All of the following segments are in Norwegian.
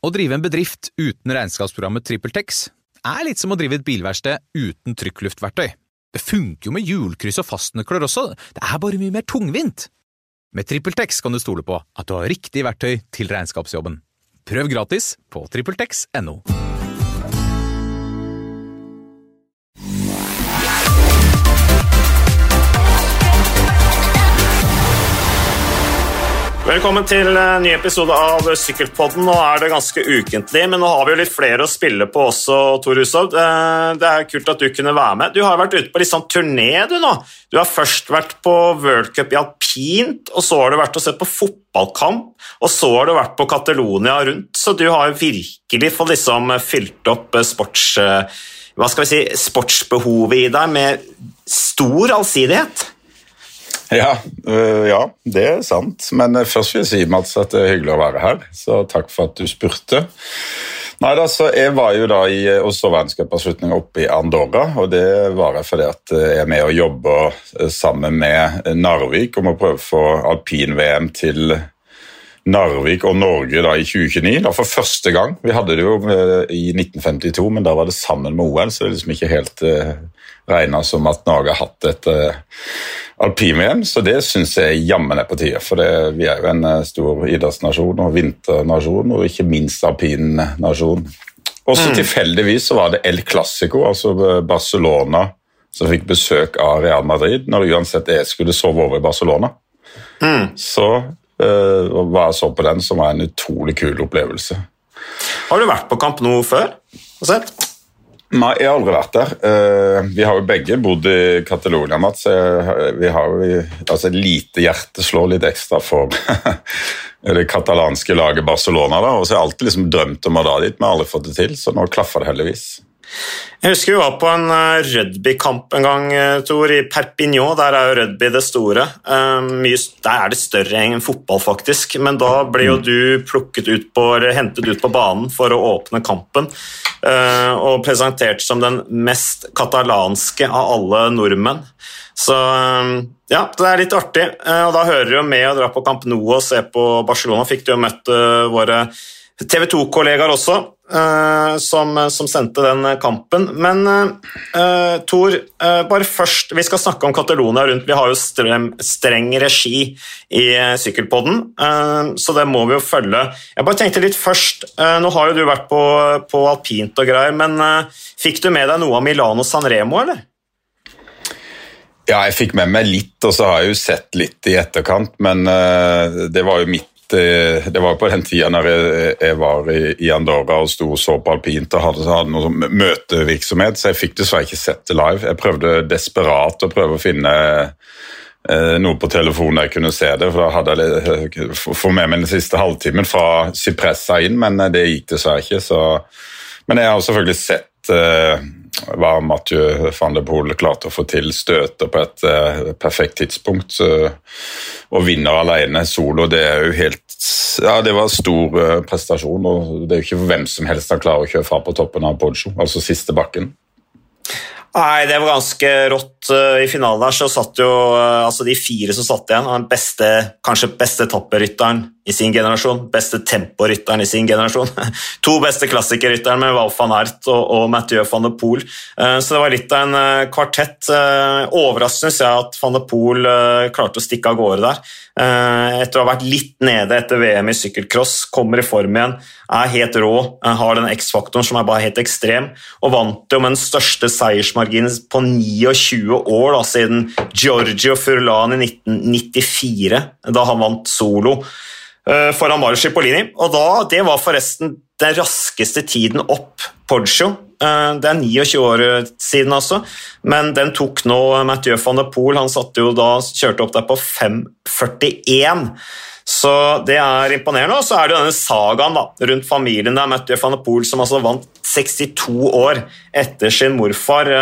Å drive en bedrift uten regnskapsprogrammet TrippelTex litt som å drive et bilverksted uten trykkluftverktøy. Det funker jo med hjulkryss og fastnøkler også, det bare mye mer tungvint. Med TrippelTex kan du stole på at du har riktig verktøy til regnskapsjobben. Prøv gratis på trippeltex.no. Velkommen til en ny episode av Sykkelpodden. Nå det ganske ukentlig, men nå har vi jo litt flere å spille på også, Tor Hushovd. Det kult at du kunne være med. Du har vært ute på litt sånn turné du nå. Du har først vært på World Cup i alpint, og så har du vært og sett på fotballkamp, og så har du vært på Catalonia rundt, så du har virkelig fått liksom fylt opp sportsbehovet i deg med stor allsidighet. Ja, det sant. Men først vil jeg si, Mats, at det hyggelig å være her, så takk for at du spurte. Nei, så jeg var jo da i verdenscupavslutningen oppe i Andorra, og det var jeg fordi at jeg med å jobbe sammen med Narvik om å prøve å få alpin-VM til Narvik og Norge da i 2029, da for første gang. Vi hadde det jo i 1952, men da var det sammen med OL, så det liksom ikke helt regnet som at Norge har hatt et alpin-VM, så det synes jeg jammen på tide, for vi jo en stor idrettsnasjon og vinternasjon, og ikke minst alpin-nasjon. Også tilfeldigvis så var det El Clásico, altså Barcelona, som fikk besøk av Real Madrid, når uansett jeg skulle sove over i Barcelona. Så var jeg så på den, som var en utrolig kul opplevelse. Har du vært på Camp Nou før? Sett? Nei, jeg har aldri vært der. Vi har jo begge bodd i Catalonia, Mats. Vi har jo et lite hjerte slår litt ekstra for det katalanske laget Barcelona, da. Og så har jeg alltid liksom drømt om å dra dit, men har aldri fått det til, så nå klaffer det heldigvis. Jeg husker vi var på en rugbykamp en gang, Tor, i Perpignan. Der jo rugby det store. Der det større enn fotball, faktisk. Men da ble jo du hentet ut på banen for å åpne kampen, og presentert som den mest katalanske av alle nordmenn. Så ja, det litt artig. Og da hører du jo med å dra på Camp Nou og se på Barcelona. Fikk du jo møtt våre TV 2-kollegaer også, som sendte den kampen. Men Tor, bare først, vi skal snakke om Catalonia rundt. Vi har jo streng regi i Sykkelpodden, så det må vi jo følge. Jeg bare tenkte litt først, nå har jo du vært på alpint og greier, men fikk du med deg noe av Milano Sanremo, eller? Ja, jeg fikk med meg litt, og så har jeg jo sett litt i etterkant, men det var jo det var på den tiden når jeg var i Andorra og stod og så på alpint og hadde noe møtevirksomhet, så jeg fikk dessverre ikke sett det live. Jeg prøvde desperat å prøve å finne noe på telefonen jeg kunne se det, for da hadde jeg fått med meg den siste halvtimen fra Cipressa inn, men det gikk dessverre ikke. Men jeg har selvfølgelig sett hva Mathieu van der Poel klarte å få til støtet på et perfekt tidspunkt, og vinner alene solo. Det jo helt, det var stor prestasjon, og det jo ikke for hvem som helst han klarer å kjøre fra på toppen av Poggio, altså siste bakken. Nei, det var ganske rått. I finalen der så satt jo de 4 som satt igjen, kanskje beste etapperytteren i sin generasjon, beste temporytteren i sin generasjon, 2 beste klassikerrytteren med Wout van Aert og Mathieu van der Poel. Så det var litt av en kvartett. Overraskende synes jeg at van der Poel klarte å stikke av gårde der. Etter å ha vært litt nede etter VM i sykkelcross, kommer i form igjen, helt rå, har den X-faktoren som bare helt ekstrem, og vant jo med den største seiersmarginen på 29 år da, siden Giorgio Furlan i 1994, da han vant solo foran Mario Cipollini, og det var forresten den raskeste tiden opp Poggio. Det 29 år siden altså, men den tok nå Mathieu van der Poel, han kjørte opp der på 5:41, så det imponerende, og så det denne sagaen da, rundt familien der, Mathieu van der Poel som altså vant 62 år etter sin morfar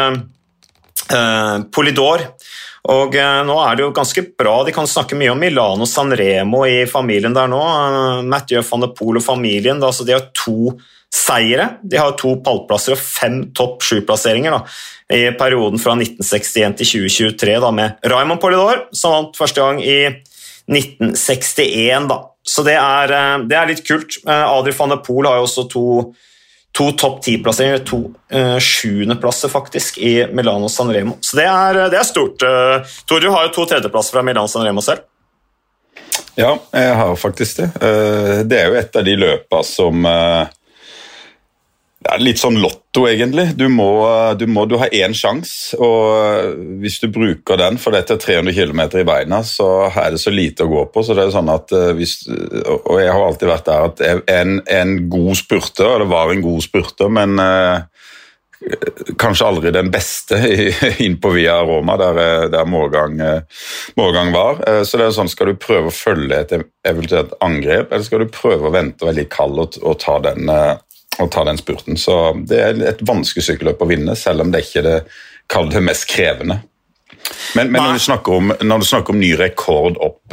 Polidor, og nå det jo ganske bra, de kan snakke mye om Milano Sanremo i familien der nå, Mathieu van der Poel og familien, altså de har 2 seire, de har 2 pallplasser og 5 topp 7-plasseringer da, i perioden fra 1961 til 2023 da, med Raymond Polidor, som vant første gang i 1961 da. så det er litt kult. Adrie van der Poel har jo også to topp 10-plasseringer, 2 7. plasser faktisk i Milano Sanremo. Så det er stort. Tor, du har jo 2 tredjeplasser fra Milano Sanremo selv. Ja, jeg har faktisk det. Det er jo et av de løpene som det er litt sånn lotto, egentlig. Du har én sjanse, og hvis du bruker den, for dette er 300 kilometer i beina, så er det så lite å gå på. Så det er sånn at og jeg har alltid vært der at en god spurter, eller var en god spurter, men kanskje aldri den beste inn på Via Roma, der målgang var. Så det er sånn, skal du prøve å følge et eventuelt angrep, eller skal du prøve å vente og være litt kald og ta den spurten. Så det er et vanskelig sykkelløp å vinne, selv om det ikke er det mest krevende. Men når du snakker om ny rekord opp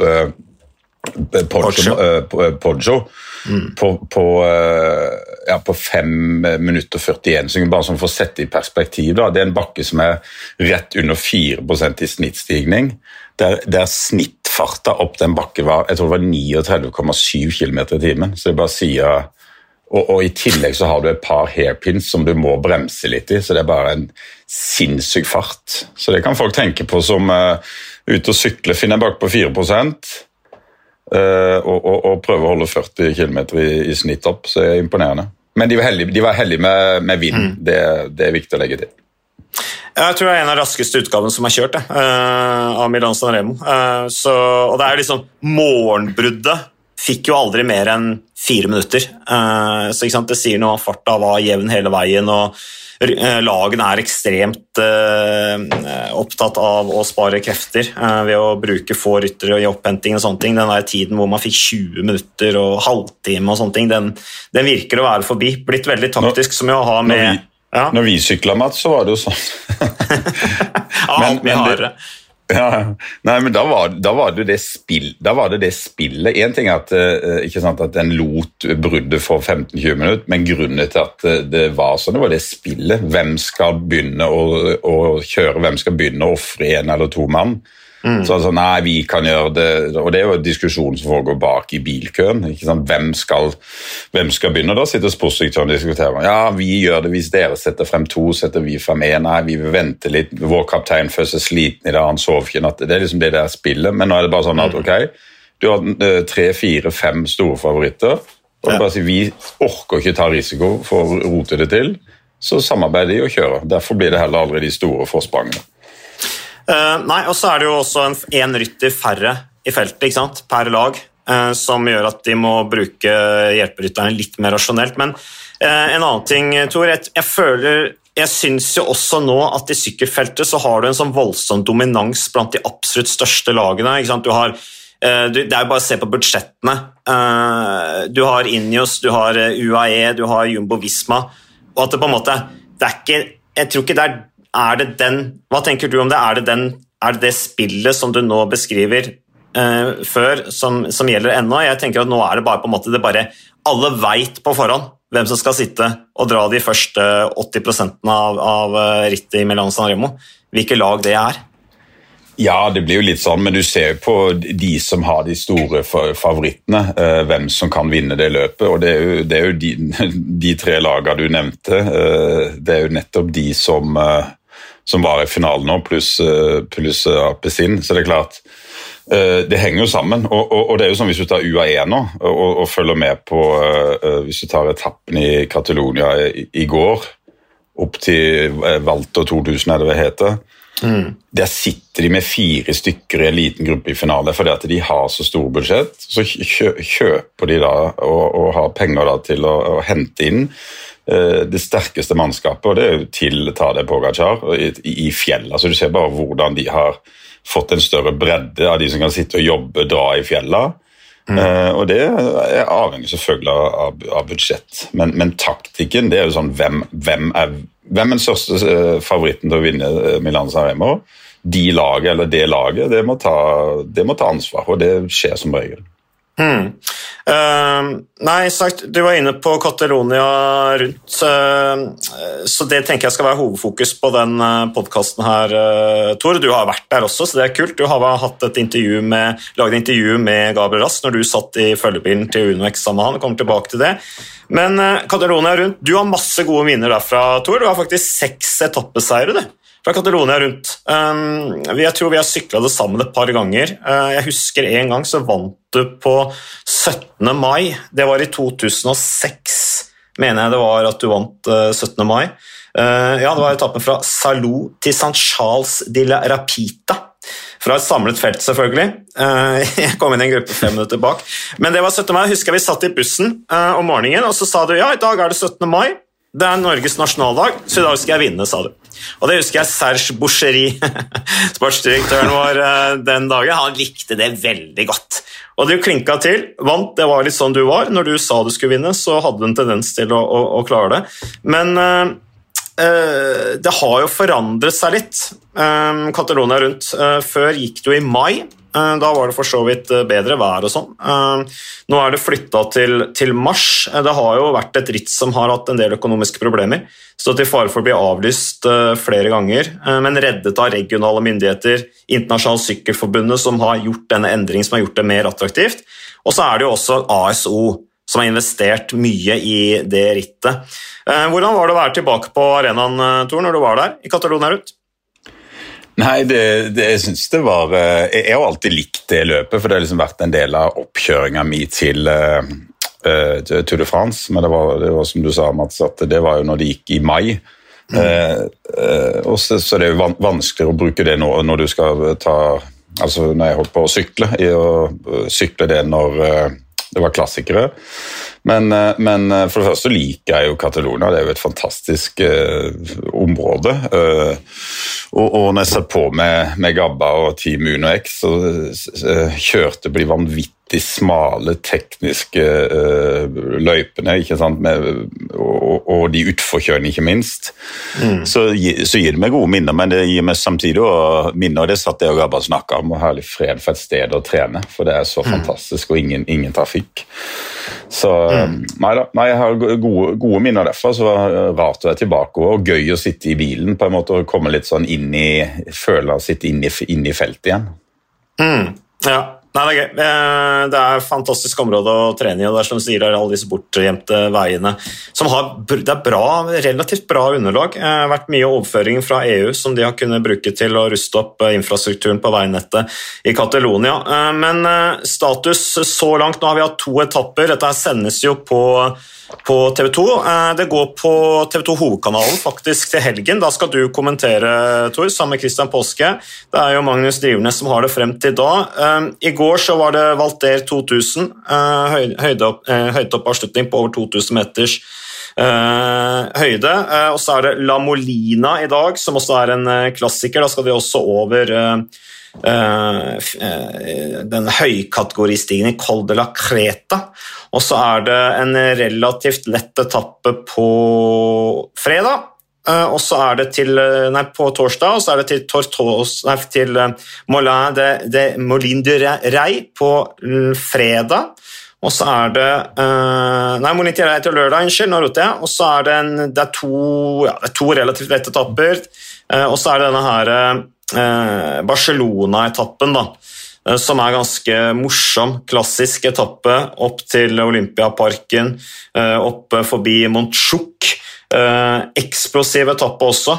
Poggio på 5 minutter 41, så bare sånn for å sette i perspektiv da. Det er en bakke som er rett under 4% i snittstigning, der snittfarta opp den bakken var, jeg tror det var 39,7 km i timen, så det bare sier og i tillegg så har du et par hairpins som du må bremse litt i, så det er bare en sinnssyk fart. Så det kan folk tenke på som ute og sykle, finne en bakke på 4%, og prøve å holde 40 km i snitt opp, så det er imponerende. Men de var heldige med vind, det er viktig å legge til. Jeg tror det er en av raskeste utgavene som er kjørt av Milano Sanremo. Og det er jo liksom morgenbruddet fikk jo aldri mer enn 4 minutter, så ikke sant, det sier noe om farta var jevn hele veien, og lagene er ekstremt opptatt av å spare krefter ved å bruke få ryttere i opphenting og sånne ting. Den der tiden hvor man fikk 20 minutter og halvtime og sånne ting, den virker å være forbi. Blitt veldig taktisk som å ha med... Når vi syklet, Mats, så var det jo sånn. Mye hardere. Ja, nei, men da var det spillet. En ting er at, ikke sant, at den lot bruddet for 15-20 minutter, men grunnen til at det var sånn, det var det spillet. Hvem skal begynne å kjøre, hvem skal begynne å offre 1 eller 2 mann? Så altså, nei, vi kan gjøre det, og det er jo diskusjonen som foregår bak i bilkøen, ikke sant? Hvem skal begynne? Da sitter sportsdirektøren og diskuterer. Ja, vi gjør det hvis dere setter frem 2, setter vi frem 1. Nei, vi vil vente litt. Vår kaptein først er sliten i det, han sover ikke natt. Det er liksom det der spillet, men nå er det bare sånn at, ok, du har 3, 4, 5 store favoritter, og det bare sier, vi orker ikke ta risiko for å rote det til, så samarbeider de og kjører. Derfor blir det heller aldri de store forsprangene. Nei, og så er det jo også en rytter færre i feltet, ikke sant, per lag, som gjør at de må bruke hjelperytterne litt mer rasjonelt. Men en annen ting, Tor, jeg synes jo også nå at i sykkelfeltet så har du en sånn voldsom dominans blant de absolutt største lagene, ikke sant? Det er jo bare å se på budsjettene. Du har Ineos, du har UAE, du har Jumbo Visma, og at det på en måte, det er ikke, jeg tror ikke er det den, hva tenker du om det? Er det det spillet som du nå beskriver før, som gjelder ennå? Jeg tenker at nå er det bare på en måte, alle vet på forhånd hvem som skal sitte og dra de første 80% av rittet i Milano Sanremo. Hvilke lag det er? Ja, det blir jo litt sånn, men du ser på de som har de store favorittene, hvem som kan vinne det løpet, og det er jo de 3 lagene du nevnte, det er jo nettopp de som var i finalen nå, pluss Alpecin, så det er klart, det henger jo sammen, og det er jo sånn hvis du tar UAE nå, og følger med på, hvis du tar etappen i Catalonia i går, opp til Valto 2000 er det hva heter, der sitter de med 4 stykker i en liten gruppe i finale, fordi at de har så stor budsjett, så kjøper de da, og har penger da til å hente inn det sterkeste mannskapet, og det er jo til Tadej Pogačar i fjell. Altså du ser bare hvordan de har fått en større bredde av de som kan sitte og jobbe, dra i fjella, og det er avhengig selvfølgelig av budsjett. Men taktikken, det er jo sånn, hvem er den største favoritten til å vinne Milano Sanremo? Det laget, det må ta ansvar, og det skjer som regel. Nei, sagt, du var inne på Catalonia rundt, så det tenker jeg skal være hovedfokus på den podcasten her, Tor. Du har vært der også, så det er kult. Du har hatt laget intervju med Gabriel Rask når du satt i følgebilen til UnoX sammen med han, kommer tilbake til det. Men Catalonia rundt, du har masse gode minner derfra, Tor. Du har faktisk 6 etappeseiere, du. Fra Catalonia rundt. Jeg tror vi har syklet det sammen et par ganger. Jeg husker en gang så vant du på 17. mai. Det var i 2006, mener jeg det var at du vant 17. mai. Ja, det var etappen fra Salou til San Charles de la Rapita. Fra et samlet felt, selvfølgelig. Jeg kom inn i en gruppe 5 minutter bak. Men det var 17. mai. Jeg husker vi satt i bussen om morgenen, og så sa du, ja, i dag er det 17. mai. Det er Norges nasjonaldag, så i dag skal jeg vinne, sa du. Og det husker jeg Serge Boucherie, sportsdirektøren vår den dagen, han likte det veldig godt. Og du klinket til, vant, det var litt sånn du var. Når du sa du skulle vinne, så hadde du en tendens til å klare det. Men det har jo forandret seg litt, Catalonia rundt. Før gikk du i mai. Da var det for så vidt bedre vær og sånn. Nå er det flyttet til mars. Det har jo vært et ritt som har hatt en del økonomiske problemer, så til fare for å bli avlyst flere ganger, men reddet av regionale myndigheter, Internasjonale Sykkelforbundet som har gjort denne endringen som har gjort det mer attraktivt. Og så er det jo også ASO som har investert mye i det rittet. Hvordan var det å være tilbake på arenaen, Tor, når du var der i Catalonia rundt? Nei, jeg synes det var... Jeg har alltid likt det løpet, for det har liksom vært en del av oppkjøringen min til Tour de France, men det var som du sa, Mats, at det var jo når det gikk i mai. Og så er det jo vanskeligere å bruke det når du skal ta... Altså når jeg holdt på å sykle det når det var klassikere. Men for det første liker jeg jo Catalonia, det er jo et fantastisk område. Og når jeg satt på med Gabba og Team UnoX, så kjørte på de vanvittig smale tekniske løypene, ikke sant? Og de utforkjørende, ikke minst. Så gir det meg gode minner, men det gir meg samtidig minner, og det satt jeg og Gabba snakket om, og herlig fred for et sted å trene, for det er så fantastisk, og ingen trafikk. Så nei, jeg har gode minner derfra, så var det rart å være tilbake, og gøy å sitte i bilen på en måte, og komme litt sånn føle å sitte inn i feltet igjen. Ja. Nei, det er gøy. Det er et fantastisk område å trene i, og det er som du sier, det er alle disse bortgjemte veiene som det er relativt bra underlag. Det har vært mye overføring fra EU som de har kunnet bruke til å ruste opp infrastrukturen på veinettet i Catalonia. Men status så langt, nå har vi hatt 2 etapper, dette sendes jo på TV 2. Det går på TV 2 hovedkanalen faktisk til helgen. Da skal du kommentere, Tor, sammen med Christian Påske. Det er jo Magnus Drivernes som har det frem til da. I går så var det Valter 2000, høydeoppavslutning på over 2000 meters høyde, og så er det La Molina i dag, som også er en klassiker. Da skal de også over den høykategoristigen i Col de la Creta, og så er det en relativt lett etappe på fredag, og så er det på torsdag, og så er det til Molin de Rey på fredag, og så er det Molin de Rey til lørdag, nå roter jeg, og så er det er to relativt lette etapper, og så er det denne her Barcelona-etappen da, som er ganske morsom, klassisk etappe opp til Olympiaparken, opp forbi Montjuic, eksplosiv etappe også.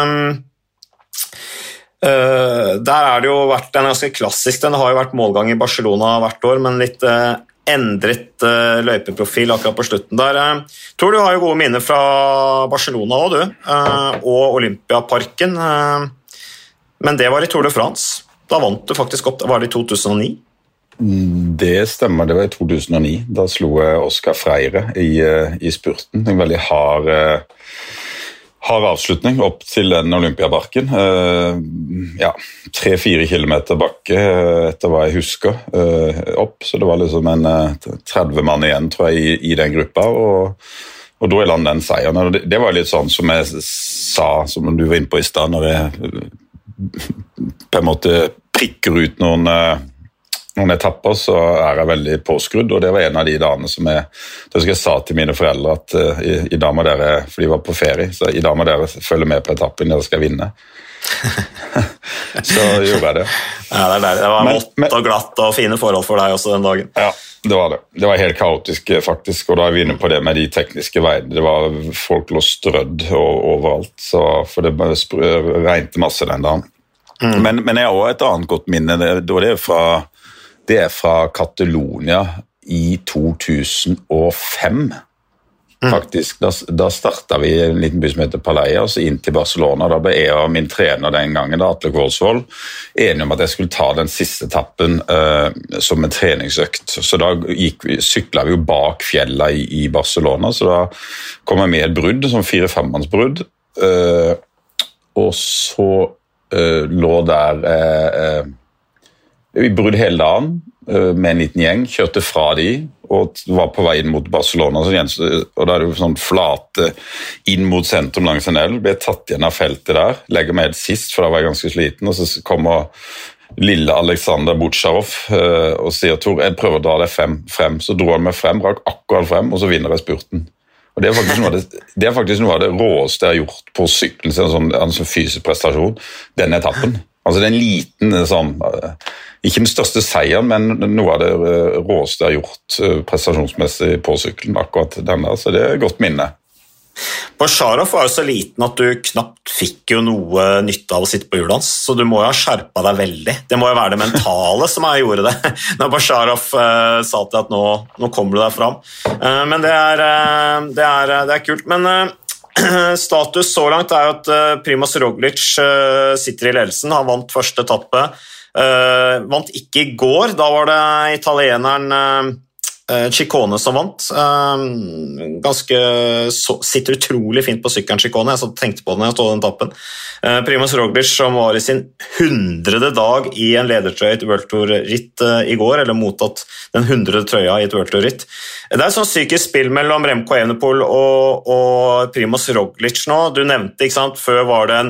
Der er det jo vært en ganske klassisk, den har jo vært målgang i Barcelona hvert år, men litt endret løypeprofil akkurat på slutten der. Tror du har jo gode minner fra Barcelona også, du, og Olympiaparken, men det var i Tour de France. Da vant du faktisk opp, var det i 2009? Det stemmer, det var i 2009. Da slo jeg Oscar Freire i spurten. En veldig hard avslutning opp til den Olympiaparken. 3-4 kilometer bakke etter hva jeg husker opp, så det var liksom en 30 mann igjen, tror jeg, i den gruppa, og da landet den seieren. Det var litt sånn som jeg sa, som du var inne på i sted, når jeg på en måte prikker ut noen noen etapper så jeg veldig påskrudd, og det var en av de dagene som da skal jeg sa til mine foreldre at i dag må dere, for de var på ferie, så i dag må dere følge med på etappen, dere skal vinne. Så gjorde jeg det. Ja, det deilig. Det var vått og glatt og fine forhold for deg også den dagen. Ja, det var det. Det var helt kaotisk faktisk, og da er vi inne på det med de tekniske veiene. Det var folk lå strødd overalt, for det regnet masse den dagen. Men jeg har også et annet godt minne, det er fra Catalonia i 2005, faktisk. Da startet vi en liten by som heter Paleia, og så inn til Barcelona. Da ble jeg og min trener den gangen, Atle Gårdsvold, enige om at jeg skulle ta den siste etappen som en treningsøkt. Så da syklet vi jo bak fjella i Barcelona, så da kom jeg med et brudd, som 4-5-mannsbrudd, og så lå der vi brudde hele dagen med en liten gjeng, kjørte fra de og var på vei inn mot Barcelona, og da er det jo sånn flate inn mot sentrum langs en elv, ble tatt igjen av feltet der, legger meg helt sist, for da var jeg ganske sliten, og så kommer lille Alexander Bucharov og sier, Tor, jeg prøver å dra deg frem, så dro han meg frem, rakk akkurat frem, og så vinner jeg spurten. Og det er faktisk noe av det råeste jeg har gjort på syklen, en sånn fysisk prestasjon, denne etappen. Altså det er en liten, ikke den største seieren, men noe av det råeste jeg har gjort prestasjonsmessig på syklen, akkurat denne, så det er et godt minne. Bacharov var jo så liten at du knapt fikk jo noe nytte av å sitte på hjulet hans, så du må jo ha skjerpet deg veldig. Det må jo være det mentale som jeg gjorde det, når Bacharov sa til at nå kommer du deg fram. Men det er kult. Men status så langt er jo at Primož Roglič sitter i ledelsen, han vant første etappe, vant ikke i går, da var det italieneren Ciccone som vant, sitter utrolig fint på sykkelen Ciccone, jeg tenkte på det når jeg stod den tappen. Primož Roglič som var i sin 100. dag i en ledertrøye i et World Tour-ritt i går, eller mottatt den 100. trøya i et World Tour-ritt. Det er et sånn psykisk spill mellom Remco Evenepoel og Primož Roglič nå. Du nevnte, ikke sant, før var det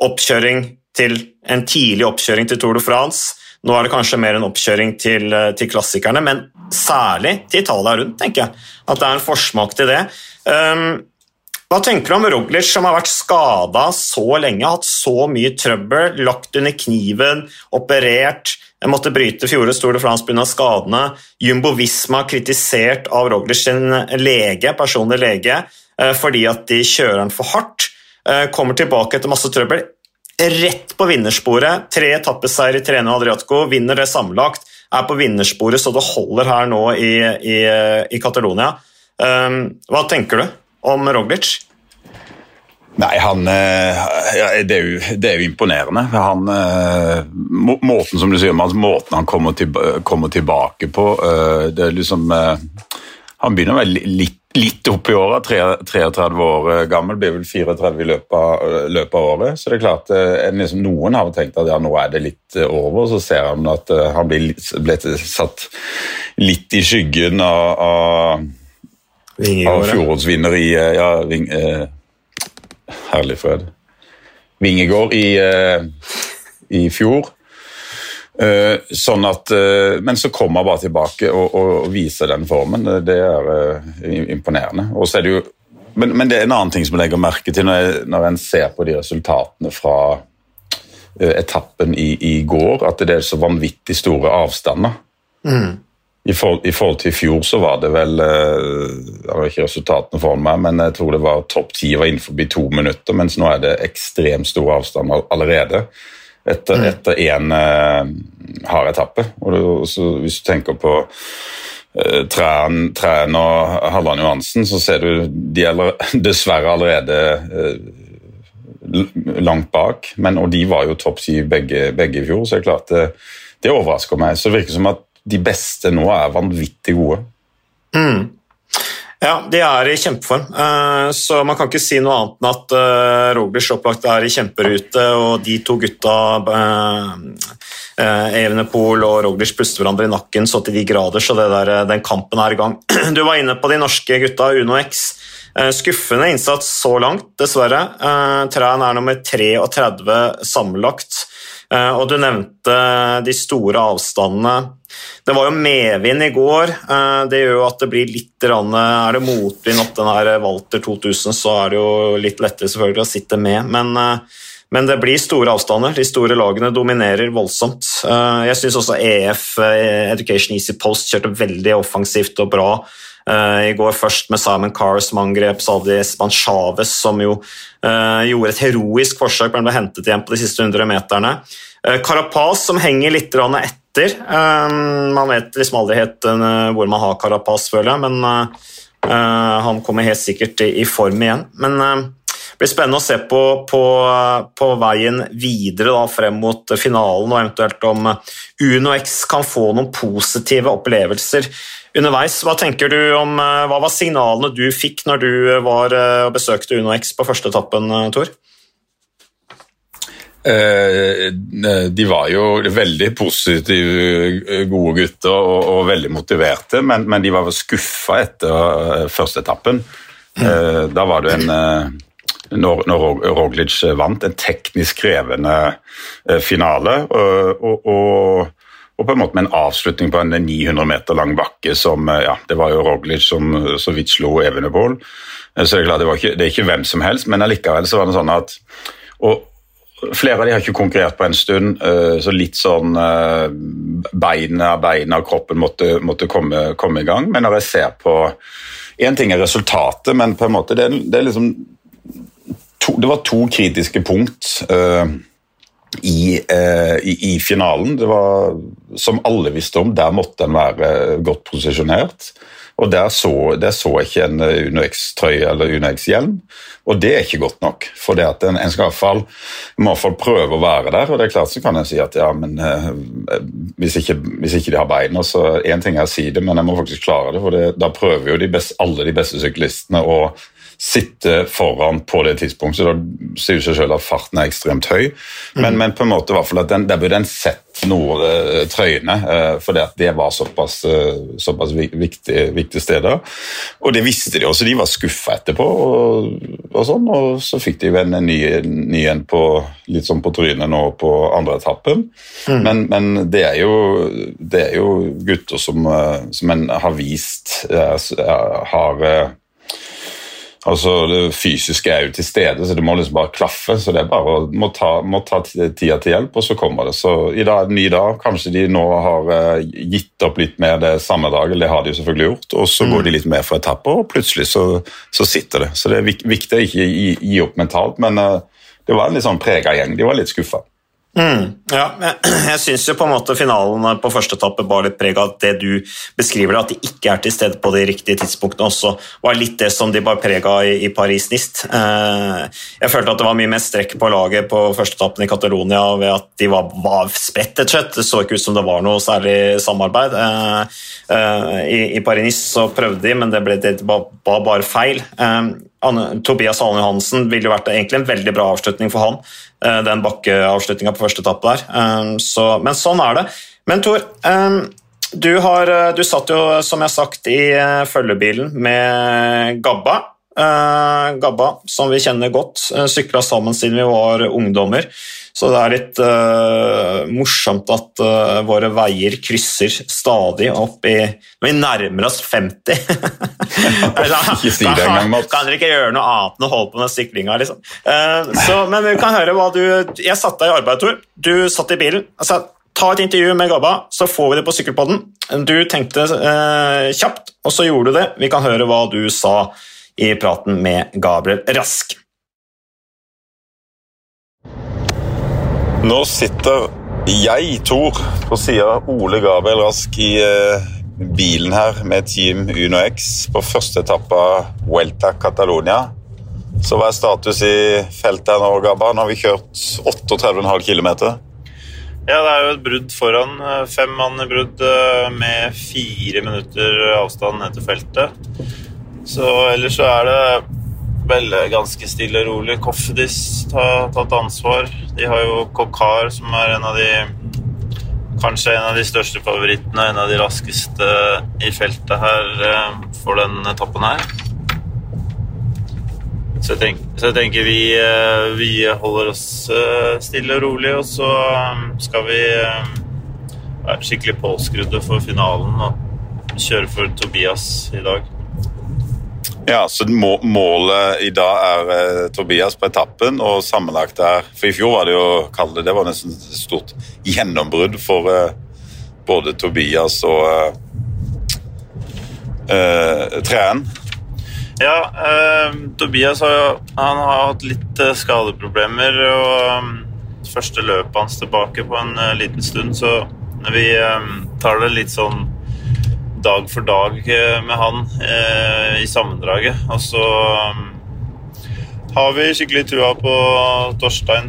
en tidlig oppkjøring til Tour de France. Nå er det kanskje mer en oppkjøring til klassikerne, men særlig til Italia rundt, tenker jeg. At det er en forsmak til det. Hva tenker du om Roglič som har vært skadet så lenge, hatt så mye trøbbel, lagt under kniven, operert, måtte bryte fjorårets Tour de France på grunn av skadene, Jumbo Visma kritisert av Roglič sin lege, personlig lege, fordi at de kjører den for hardt, kommer tilbake etter masse trøbbel, rett på vinnersporet, 3 etappeseier i Tirreno Adriatico, vinner det sammenlagt, er på vinnersporet, så det holder her nå i Catalonia. Hva tenker du om Roglič? Nei, det er jo imponerende. Måten som du sier, måten han kommer tilbake på, det er liksom, han begynner å være litt opp i året, 33 år gammel, blir vel 34 i løpet av året, så det er klart, liksom, noen har tenkt at ja, nå er det litt over, så ser han at han ble satt litt i skyggen av fjorårsvinner herlig fred, Vingegård i fjor, sånn at, men så kommer han bare tilbake og viser den formen, det er imponerende. Og så er det jo, men det er en annen ting som jeg legger merke til når en ser på de resultatene fra etappen i går, at det er så vanvittig store avstander. I forhold til i fjor så var det vel, jeg har ikke resultatene for meg, men jeg tror det var topp 10 var innenfor 2 minutter, mens nå er det ekstremt store avstander allerede. Etter en hard etappe. Og så, hvis du tenker på Træn og Halland Johansen, så ser du de er dessverre allerede langt bak, og de var jo topp 10 begge i fjor, så det er klart det overrasker meg. Så det virker som at de beste nå er vanvittig gode. Ja, de er i kjempeform, så man kan ikke si noe annet enn at Roglič opplagt er i kjemperute, og de to gutta, Evenepoel og Roglič, puster hverandre i nakken så til de grader, så den kampen er i gang. Du var inne på de norske gutta, Uno X. Skuffende innsats så langt, dessverre. Træn er nummer 33 sammenlagt. Og du nevnte de store avstandene. Det var jo medvind i går. Det gjør jo at det blir litt, er det motvind opp den her Walter 2000, så er det jo litt lettere selvfølgelig å sitte med, men det blir store avstander. De store lagene dominerer voldsomt. Jeg synes også EF, Education Easy Post, kjørte veldig offensivt og bra. I går først med Simon Carr som angrep, så hadde Espan Chavez som jo gjorde et heroisk forsøk, men ble hentet igjen på de siste 100 meterne. Carapaz som henger litt etter. Man vet liksom aldri helt hvor man har Carapaz, føler jeg, men han kommer helt sikkert i form igjen. Men det blir spennende å se på veien videre da, frem mot finalen, og eventuelt om Uno X kan få noen positive opplevelser underveis. Hva tenker du om, hva var signalene du fikk når du var og besøkte Uno X på første etappen, Tor? De var jo veldig positive, gode gutter og veldig motiverte, men de var skuffet etter første etappen. Da var det når Roglic vant, en teknisk krevende finale, og på en måte med en avslutning på en 900 meter lang bakke som, ja, det var jo Roglic som så vidt slo Evenepoel, så det er klart, det er ikke hvem som helst, men allikevel så var det sånn at, og flere av de har ikke konkurrert på en stund, så litt sånn beina og kroppen måtte komme i gang, men når jeg ser på, en ting resultatet, men på en måte det er liksom, det var to kritiske punkt i finalen. Det var, som alle visste om, der måtte den være godt posisjonert, og der så jeg ikke en Uno X-trøye eller Uno X-hjelm, og det er ikke godt nok, for det at en skal i hvert fall prøve å være der, og det er klart så kan jeg si at ja, men hvis ikke de har beina, så en ting er å si det, men jeg må faktisk klare det, for da prøver jo alle de beste syklistene å sitte foran på det tidspunktet, så da sier jo seg selv at farten er ekstremt høy, men på en måte i hvert fall at der burde en sett noe trøyene, for det var såpass viktige steder, og det visste de også, de var skuffet etterpå, og sånn, og så fikk de en ny en på, litt sånn på trynet nå på andre etappen, men det er jo gutter som en har vist, altså det fysiske er jo til stede, så det må liksom bare klaffe, så det er bare må ta tida til hjelp, og så kommer det. Så i dag, en ny dag, kanskje de nå har gitt opp litt mer det samme dag, eller det har de jo selvfølgelig gjort, og så går de litt mer for etapper, og plutselig så sitter det. Så det er viktig å ikke gi opp mentalt, men det var en litt sånn preget gjeng, de var litt skuffet. Ja, jeg synes jo på en måte finalen på første etappe var litt preget av det du beskriver, at de ikke er til stede på de riktige tidspunktene også, var litt det som de bare preget i Paris-Nice. Jeg følte at det var mye mer strekk på laget på første etappen i Catalonia ved at de var spredt et skjøtt, det så ikke ut som det var noe særlig samarbeid. I Paris-Nice så prøvde de, men det var bare feil. Tobias Allen Johansen ville jo vært egentlig en veldig bra avslutning for han, den bakkeavslutningen på første etappe der. Men sånn er det. Men Tor, du satt jo, som jeg har sagt, i følgebilen med Gabba. Gabba, som vi kjenner godt, syklet sammen siden vi var ungdommer. Så det er litt morsomt at våre veier krysser stadig opp når vi nærmer oss 50. Ikke si det engang, Mats. Kan dere ikke gjøre noe annet enn å holde på med syklinga, liksom? Men vi kan høre hva jeg satt deg i arbeid, Tor. Du satt i bilen. Altså, ta et intervju med Gabba, så får vi det på sykkelpodden. Du tenkte kjapt, og så gjorde du det. Vi kan høre hva du sa i praten med Gabriel Rask. Nå sitter jeg, Tor, på siden av Ole Gabriel Rask i bilen her med Team Uno X på første etappe av Vuelta Catalonia. Så hva er status i feltet her nå, Gabba? Nå har vi kjørt 38,5 kilometer. Ja, det er jo et brudd foran, 5 mann i brudd med 4 minutter avstand ned til feltet. Så ellers så er det vel ganske stille og rolig. Cofidis har tatt ansvar. De har jo Kokar, som er kanskje en av de største favorittene, en av de raskeste i feltet her for den etappen her. Så Så jeg tenker vi holder oss stille og rolig, og så skal vi være skikkelig påskrudde for finalen og kjøre for Tobias i dag. Ja, så målet i dag Tobias på etappen, og sammenlagt for i fjor var det jo, det var nesten et stort gjennombrudd for både Tobias og treeren. Ja, Tobias han har hatt litt skadeproblemer, og første løpet hans tilbake på en liten stund, så vi tar det litt sånn dag for dag med han i sammendraget, og så har vi skikkelig trua på Torstein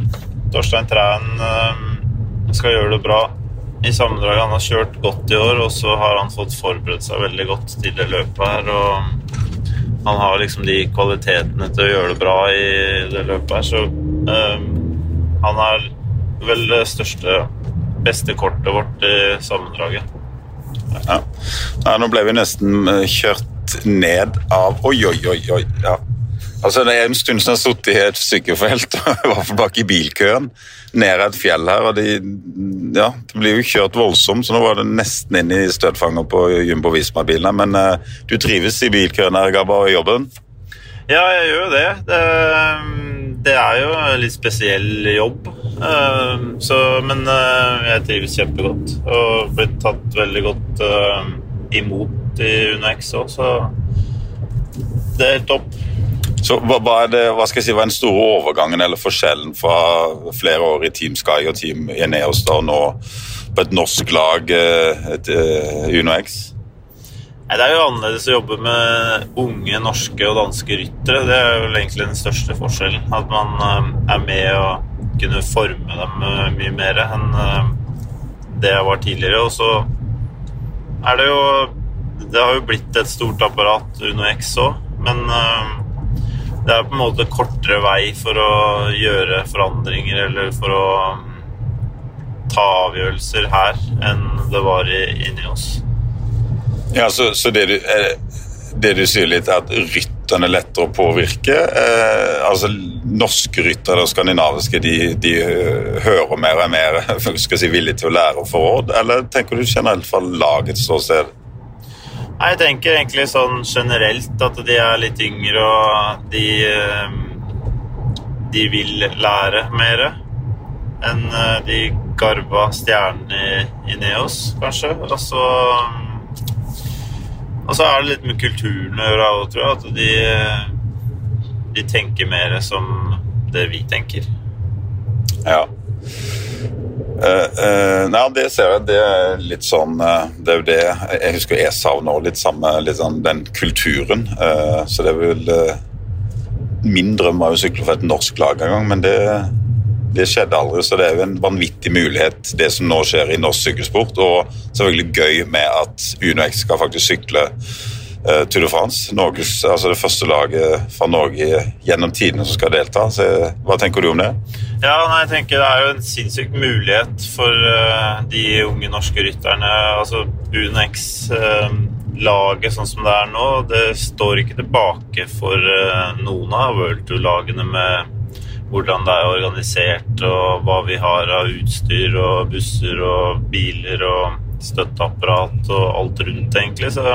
Træen skal gjøre det bra i sammendraget. Han har kjørt godt i år, og så har han fått forberedt seg veldig godt til det løpet her, og han har liksom de kvalitetene til å gjøre det bra i det løpet her, så han er vel det beste kortet vårt i sammendraget. Ja. Ja, nå ble vi nesten kjørt ned av oi, ja. Altså det en stund som jeg har suttet i et sykkelfelt og i hvert fall bak i bilkøen ned et fjell her, og det blir jo kjørt voldsomt, så nå var det nesten inn i støtfanger på Jumbo Visma-bilene, men du trives i bilkøen her, Gabba, og i jobben? Ja, jeg gjør jo det. Det er jo en litt spesiell jobb, men jeg trives kjempegodt og blitt tatt veldig godt imot i UnoX også, så det er helt topp. Så hva skal jeg si, var den store overgangen eller forskjellen fra flere år i Team Sky og Team Ineos da, nå på et norsk lag, et UnoX? Det er jo annerledes å jobbe med unge norske og danske ryttere. Det er jo egentlig den største forskjellen. At man er med og kunne forme dem mye mer enn det jeg var tidligere. Og så er det jo... Det har jo blitt et stort apparat, UnoX også, men det er på en måte kortere vei for å gjøre forandringer eller for å ta avgjørelser her enn det var i Ineos. Ja, så det du sier litt er at rytterne er lettere å påvirke, altså norske ryttere og skandinaviske, de hører mer og mer, skal si, villige til å lære og få råd, eller tenker du generelt fra lagets ståsted? Jeg tenker egentlig sånn generelt at de er litt yngre og de vil lære mer enn de garva stjernene i Ineos, kanskje, og så er det litt med kulturen å gjøre, tror jeg, at de tenker mer som det vi tenker. Ja. Nei, det ser jeg, det er litt sånn, det er jo det, jeg husker jeg savner litt samme, litt sånn den kulturen, så det er vel min drøm var jo å sykle for et norsk lag en gang, men det skjedde aldri, så det er jo en vanvittig mulighet, det som nå skjer i norsk sykkelsport, og selvfølgelig gøy med at UnoX skal faktisk sykle Tour de France, altså det første laget fra Norge gjennom tidene som skal delta. Så hva tenker du om det? Ja, jeg tenker det er jo en sinnssyk mulighet for de unge norske rytterne. Altså UnoX laget sånn som det er nå, det står ikke tilbake for noen av World Tour-lagene med hvordan det er organisert og hva vi har av utstyr og busser og biler og støtteapparat og alt rundt egentlig, så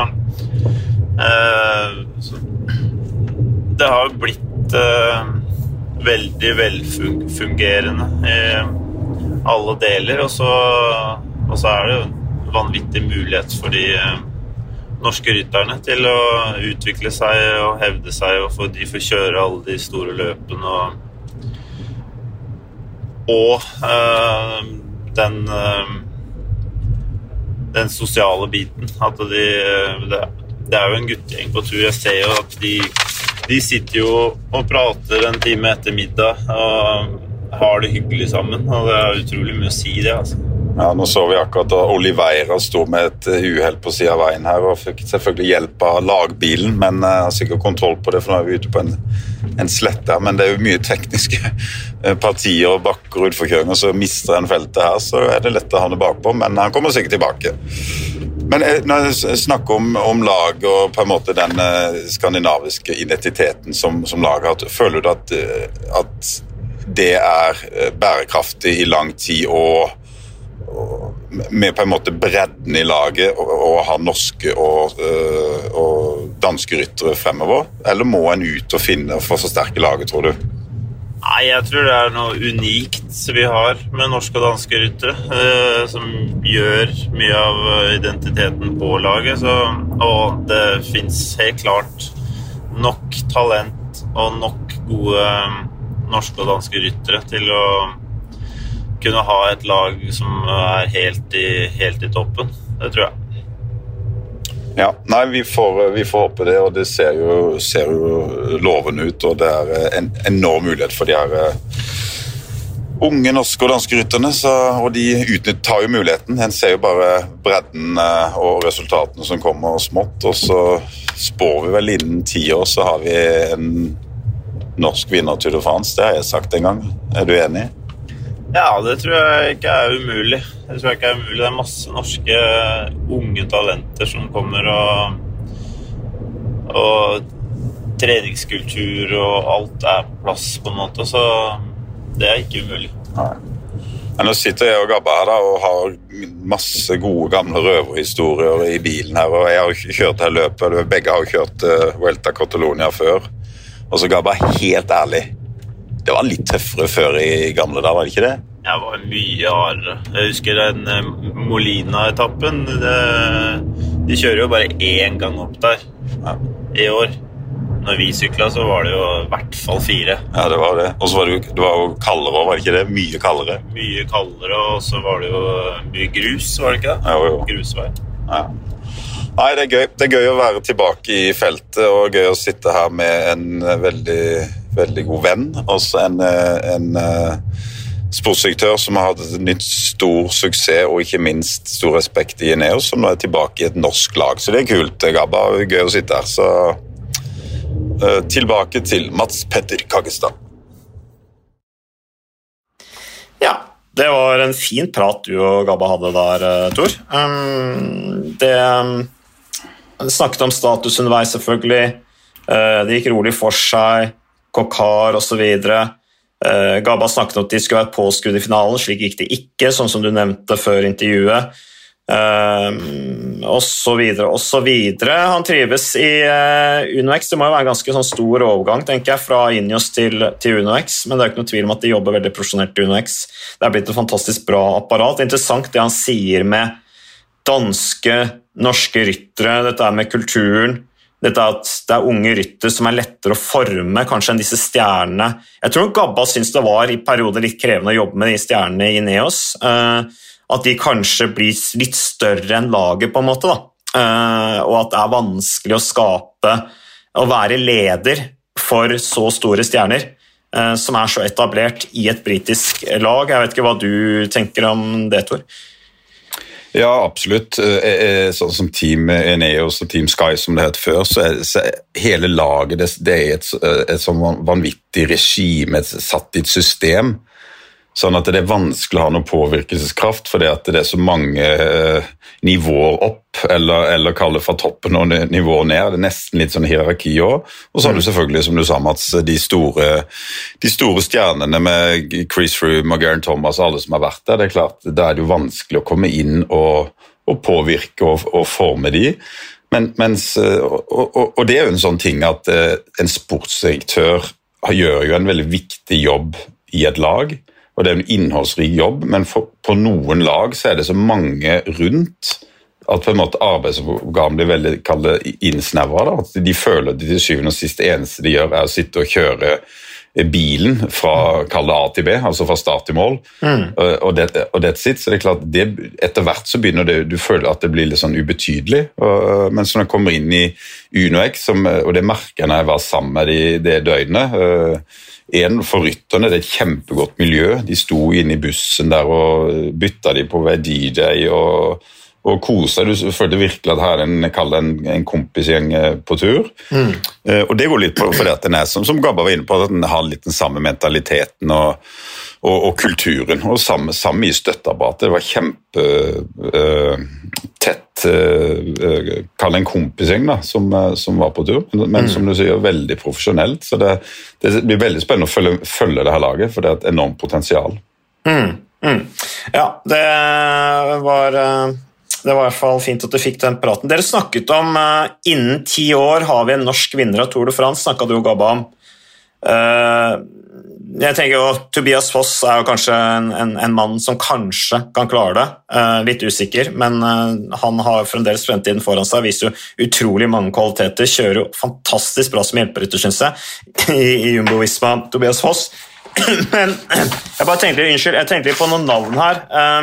det har blitt veldig velfungerende i alle deler, og så er det jo en vanvittig mulighet for de norske rytterne til å utvikle seg og hevde seg, og de får kjøre alle de store løpene og den sosiale biten, at det er jo en guttegjeng på tur. Jeg ser jo at de sitter jo og prater en time etter middag og har det hyggelig sammen, og det er utrolig mye å si det, altså. Ja, nå så vi akkurat at Oliveira stod med et uheld på siden av veien her og fikk selvfølgelig hjelp av lagbilen, men har sikkert kontroll på det, for nå er vi ute på en slette her, men det er jo mye tekniske partier og bakker og utforkjøringer, så mister en feltet her, så er det lett å havne bakpå, men han kommer sikkert tilbake. Men når jeg snakker om lag og på en måte den skandinaviske identiteten som lag har, føler du at det bærekraftig i lang tid og med på en måte bredden i laget og ha norske og danske ryttere fremover? Eller må en ut og finne for å forsterke laget, tror du? Nei, jeg tror det noe unikt vi har med norske og danske ryttere, som gjør mye av identiteten på laget, og det finnes helt klart nok talent og nok gode norske og danske ryttere til å kunne ha et lag som helt i toppen. Det tror jeg. Ja, nei, vi får håpe det, og det ser jo lovende ut, og det en enorm mulighet for de her unge norske og danske rytterne, og de tar jo muligheten. En ser jo bare bredden og resultatene som kommer smått, og så spår vi vel innen 10 år, så har vi en norsk vinner Tour de France. Det har jeg sagt en gang. Du enig? Ja, det tror jeg ikke umulig. Det masse norske unge talenter som kommer, og treningskultur og alt på plass på en måte, så det ikke umulig. Nei. Men nå sitter jeg og Gabba her da, og har masse gode gamle røverhistorier i bilen her, og jeg har kjørt her løpet, begge har kjørt Vuelta a Catalunya før, og så Gabba, helt ærlig, det var litt tøffere før i gamle dager, var det ikke det? Jeg var mye hardere. Jeg husker den Molina-etappen. De kjører jo bare 1 gang opp der i år. Når vi syklet så var det jo i hvert fall 4. Ja, det var det. Og så var det jo kaldere, var det ikke det? Mye kaldere. Mye kaldere, og så var det jo mye grus, var det ikke det? Jo. Grusvei. Ja. Nei, det gøy. Det gøy å være tilbake i feltet, og gøy å sitte her med en veldig, veldig god venn. Også en sportsdirektør som har hatt et nytt stor suksess, og ikke minst stor respekt i Ineos, som nå tilbake i et norsk lag. Så det kult, Gabba. Gøy å sitte her. Så tilbake til Mats Petter Kaggestad. Ja, det var en fin prat du og Gabba hadde der, Tor. Det snakket om status underveis, selvfølgelig. Det gikk rolig for seg, Kokar og så videre. Gabba snakket om at de skulle være påskudd i finalen, slik gikk det ikke, sånn som du nevnte før intervjuet. Og så videre, og så videre. Han trives i UnoX. Det må jo være en ganske sånn stor overgang, tenker jeg, fra Ineos til UnoX, men det ikke noe tvil om at de jobber veldig profesjonelt i UnoX. Det blitt et fantastisk bra apparat. Det interessant det han sier med danske, norske ryttere, dette med kulturen, dette at det unge rytter som lettere å forme kanskje enn disse stjernene. Jeg tror Gabba synes det var i perioder litt krevende å jobbe med de stjernene i Ineos, at de kanskje blir litt større enn laget på en måte, da. Og at det vanskelig å skape og være leder for så store stjerner som så etablert i et britisk lag. Jeg vet ikke hva du tenker om det, Tor? Ja, absolutt. Sånn som Team Ineos og Team Sky, som det het før, så hele laget det et sånn vanvittig regime, satt i et system, sånn at det vanskelig å ha noen påvirkelseskraft, fordi at det så mange nivåer opp, eller kalle fra toppen og nivåer ned. Det nesten litt sånn hierarki også. Og så har du selvfølgelig, som du sa, Mats, de store stjernene med Chris Froome og Geraint Thomas og alle som har vært der. Det klart, da det jo vanskelig å komme inn og påvirke og forme de. Og det jo en sånn ting at en sportsdirektør gjør jo en veldig viktig jobb i et lag, og det en innholdsrik jobb, men på noen lag så det så mange rundt at på en måte arbeidsoppgaven blir veldig innsnevret, at de føler at de til syvende og sist eneste de gjør å sitte og kjøre bilen fra A til B, altså fra start til mål, og det sitt, så det klart, etter hvert så begynner du føler at det blir litt sånn ubetydelig, men så når jeg kommer inn i UnoX, og det merker jeg når jeg var sammen med det døgnet, for rytterne, det et kjempegodt miljø, de sto inne i bussen der og bytta de på vei DJ, og og kose. Du følte virkelig at her en kompisgjeng på tur. Og det går litt på fordi at den som Gabba var inne på, at den har litt den samme mentaliteten og kulturen, og samme i støtteapparatet. Det var kjempetett, kall en kompisgjeng da, som var på tur, men som du sier, veldig profesjonelt, så det blir veldig spennende å følge det her laget, for det er et enormt potensial. Ja, det var i hvert fall fint at du fikk den praten. Dere snakket om innen 10 år har vi en norsk vinner av Tour de France, snakket du og Gabba om. Jeg tenker jo Tobias Foss er jo kanskje en mann som kanskje kan klare det, litt usikker, men han har fremdeles fremtiden foran seg, viser jo utrolig mange kvaliteter, kjører jo fantastisk bra som hjelperytter, synes jeg, i Jumbo Visma, Tobias Foss. Men jeg tenkte på noen navn her.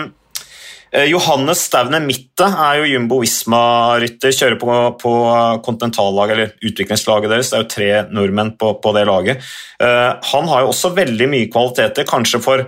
Johannes Staune Mitte er jo Jumbo Visma-rytter, kjører på kontinentallaget, eller utviklingslaget deres, det er jo 3 nordmenn på det laget. Han har jo også veldig mye kvaliteter, kanskje for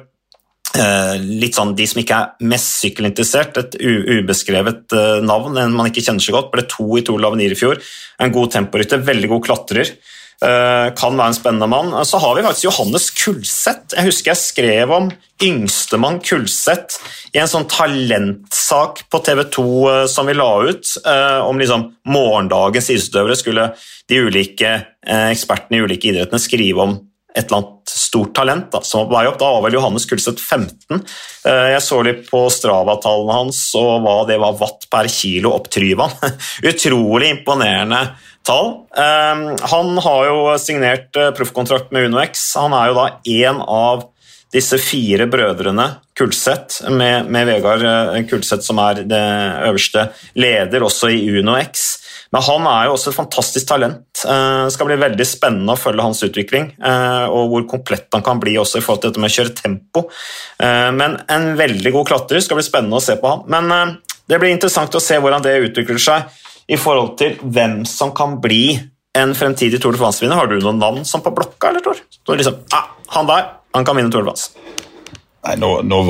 litt sånn de som ikke er mest sykkelinteressert, et ubeskrevet navn, en man ikke kjenner så godt, ble 2 i Tour de l'Avenir i fjor, en god temporytter, veldig god klatrer. Kan være en spennende mann. Så har vi faktisk Johannes Kulseth. Jeg husker jeg skrev om yngstemann Kulseth i en sånn talentsak på TV 2 som vi la ut, om liksom morgendagens idrettsutøvere. Skulle de ulike ekspertene i ulike idrettene skrive om et eller annet stort talent da, som var på vei opp. Da var vel Johannes Kulseth 15. Jeg så litt på Strava-tallene hans, og hva det var watt per kilo opp Tryvann. Utrolig imponerende tall. Han har jo signert proffkontrakt med UnoX. Han er jo da en av disse 4 brødrene Kulseth, med Vegard Kulseth som er det øverste leder også i UnoX. Men han er jo også et fantastisk talent. Det skal bli veldig spennende å følge hans utvikling, og hvor komplett han kan bli også i forhold til dette med å kjøre tempo. Men en veldig god klatrer, skal bli spennende å se på han. Men det blir interessant å se hvordan det utvikler seg i forhold til hvem som kan bli en fremtidig Tour de France-vinner. Har du noen navn som på blokka, eller Tor? Så liksom, han der, han kan vinne Tour de France. Nei, nå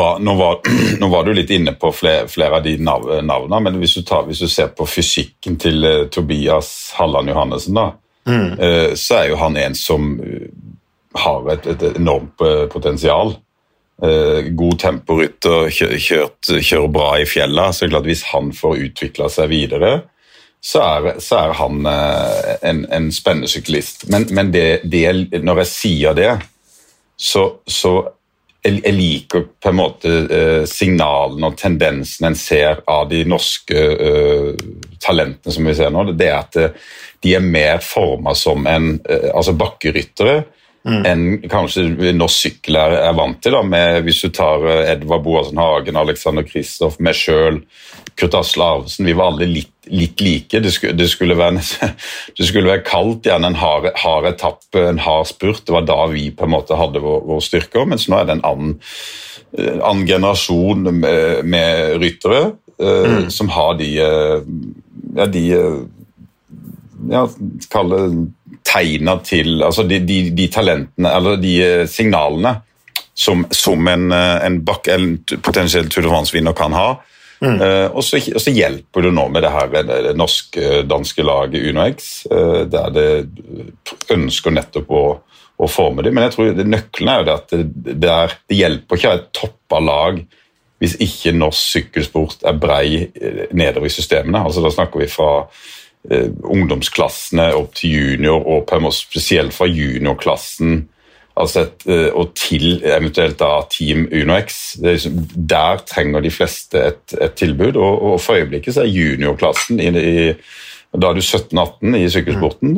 var du litt inne på flere av de navnene, men hvis du ser på fysikken til Tobias Halland Johannessen da, så er jo han en som har et enormt potensial. God temporytter, kjører bra i fjella, så klart hvis han får utviklet seg videre, så er han en spennende syklist. Men når jeg sier det, så jeg liker på en måte signalene og tendensen en ser av de norske talentene som vi ser nå, det er at de er mer formet som altså bakkeryttere, enn kanskje norsk sykkel er vant til, da, hvis du tar Edvard Boasson Hagen, Alexander Kristoff, meg selv, Kurt Asle Arvesen, vi var alle litt like. Det skulle være kaldt, gjerne en hard etappe, en hard spurt. Det var da vi på en måte hadde vår styrke, mens nå er det en annen generasjon med ryttere som har kalle tegner til, altså de talentene, eller de signalene som en potensiell Tour de France-vinner kan ha. Og så hjelper du nå med det her norsk-danske laget UnoX, der det ønsker nettopp å forme det. Men jeg tror nøkkelen er jo det at det hjelper ikke å ha et toppet lag hvis ikke norsk sykkelsport er brei nedover i systemene. Altså da snakker vi fra ungdomsklassene opp til junior, og på en måte spesielt fra juniorklassen altså og til eventuelt da Team UnoX. Der trenger de fleste et tilbud, og for øyeblikket så er juniorklassen da er du 17-18 i sykkelsporten,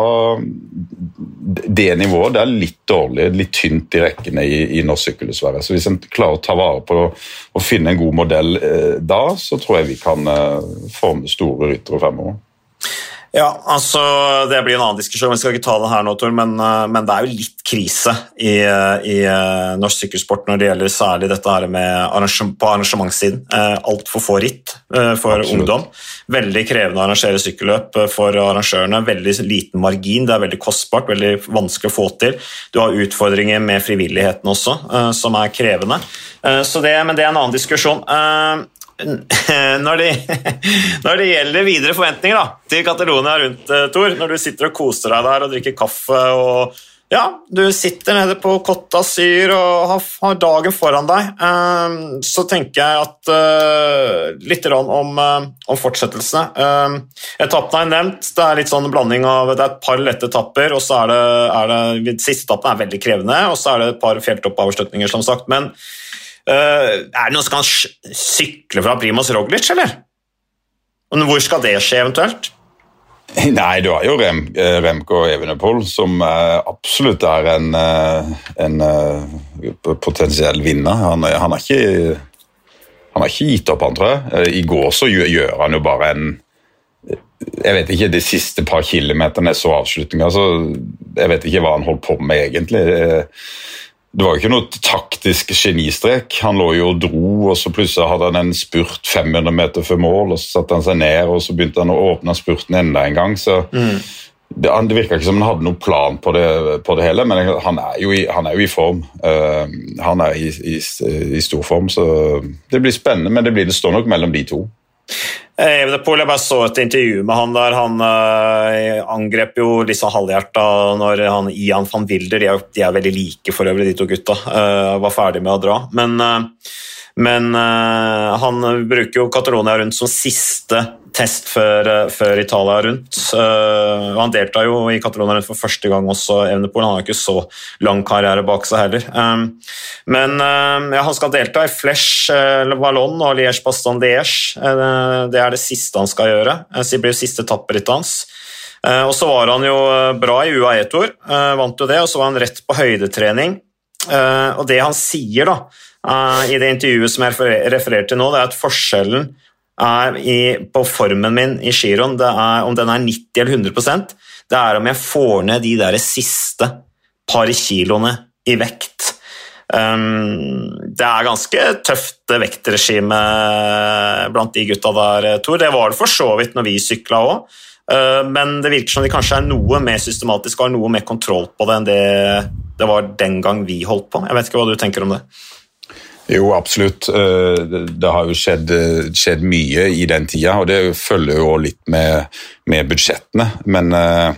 det nivået det er litt dårlig, litt tynt i rekkene i norsk sykkel dessverre. Så hvis en klarer å ta vare på og finne en god modell da, så tror jeg vi kan forme store ryttere fremover. Ja, altså det blir en annen diskusjon, vi skal ikke ta det her nå, Tor, men det er jo litt krise i norsk sykkelsport når det gjelder særlig dette her på arrangementssiden. Alt for få ritt for Absolutt. Ungdom. Veldig krevende å arrangere sykkelløp for arrangørene, veldig liten margin, det er veldig kostbart, veldig vanskelig å få til. Du har utfordringer med frivilligheten også, som er krevende. Men det er en annen diskusjon. når det gjelder videre forventninger da, til Catalonia rundt, Tor, når du sitter og koser deg der og drikker kaffe og du sitter nede på Côte d'Azur og har dagen foran deg, så tenker jeg at litt om fortsettelsene. Etappene er nevnt, det er litt sånn blanding av, det er et par lette etapper, og så er det siste etappen er veldig krevende, og så er det et par fjelltoppavslutninger som sagt, men er det noen som kan sykle fra Primož Roglič, eller? Og hvor skal det skje eventuelt? Nei, du har jo Remco Evenepoel, som absolutt er en potensiell vinner. Han har ikke gitt opp, han tror jeg. I går så gjør han jo bare jeg vet ikke, de siste par kilometerne så avslutninger, så jeg vet ikke hva han holdt på med egentlig. Det var jo ikke noe taktisk genistrek. Han lå jo og dro, og så plutselig hadde han en spurt 500 meter før mål, og så satte han seg ned, og så begynte han å åpne spurten enda en gang. Så det virket ikke som han hadde noen plan på det hele, men han er jo i form. Han er i stor form, så det blir spennende, men det står nok mellom de to. Evenepoel, jeg bare så et intervju med han der, han angrep jo liksom halvhjertet når Ian van Wilder, de er veldig like for øvrig, de to gutta, var ferdig med å dra, men han bruker jo Catalonia rundt som siste test før Italia rundt, og han deltar jo i Catalonia rundt for første gang også, Evenepoel, han har ikke så lang karriere bak seg heller, men han skal delta i Flèche Wallonne og Liège-Bastogne-Liège, det er det siste han skal gjøre, det blir jo siste etapperitt hans, og så var han jo bra i UAE-tour, vant jo det, og så var han rett på høydetrening, og det han sier da, i det intervjuet som jeg refererer til nå, det er at forskjellen på formen min i giroen, det er om den er 90 eller 100%, det er om jeg får ned de der siste par kiloene i vekt. Det er ganske tøft vektregime blant de gutta der, Tor. Det var det for så vidt når vi syklet også, men det virker som de kanskje er noe mer systematisk og har noe mer kontroll på det enn det var den gang vi holdt på. Jeg vet ikke hva du tenker om det. Jo, absolutt. Det har jo skjedd mye i den tida, og det følger jo litt med budsjettene, men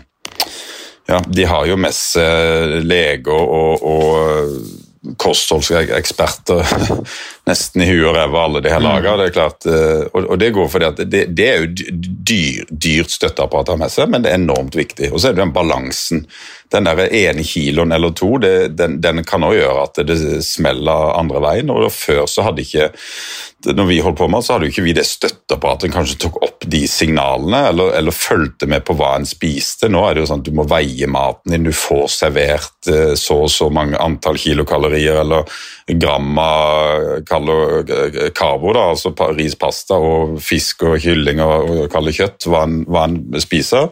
de har jo mest leger og kostholdseksperter nesten i huet og ræva alle de her lager, det er klart, og det går fordi at det er jo dyrt støtteapparat med seg, men det er enormt viktig, og så er det den balansen, den der ene kiloen eller to, den kan også gjøre at det smeller andre veien, og før så hadde ikke, når vi holdt på med, så hadde jo ikke vi det støtteapparatet kanskje tok opp de signalene, eller følte med på hva en spiste. Nå er det jo sånn at du må veie maten din, du får servert så og så mange antall kilokalorier, eller gram av karbo, da, altså rispasta og fisk og kylling og kalde kjøtt, hva en spiser.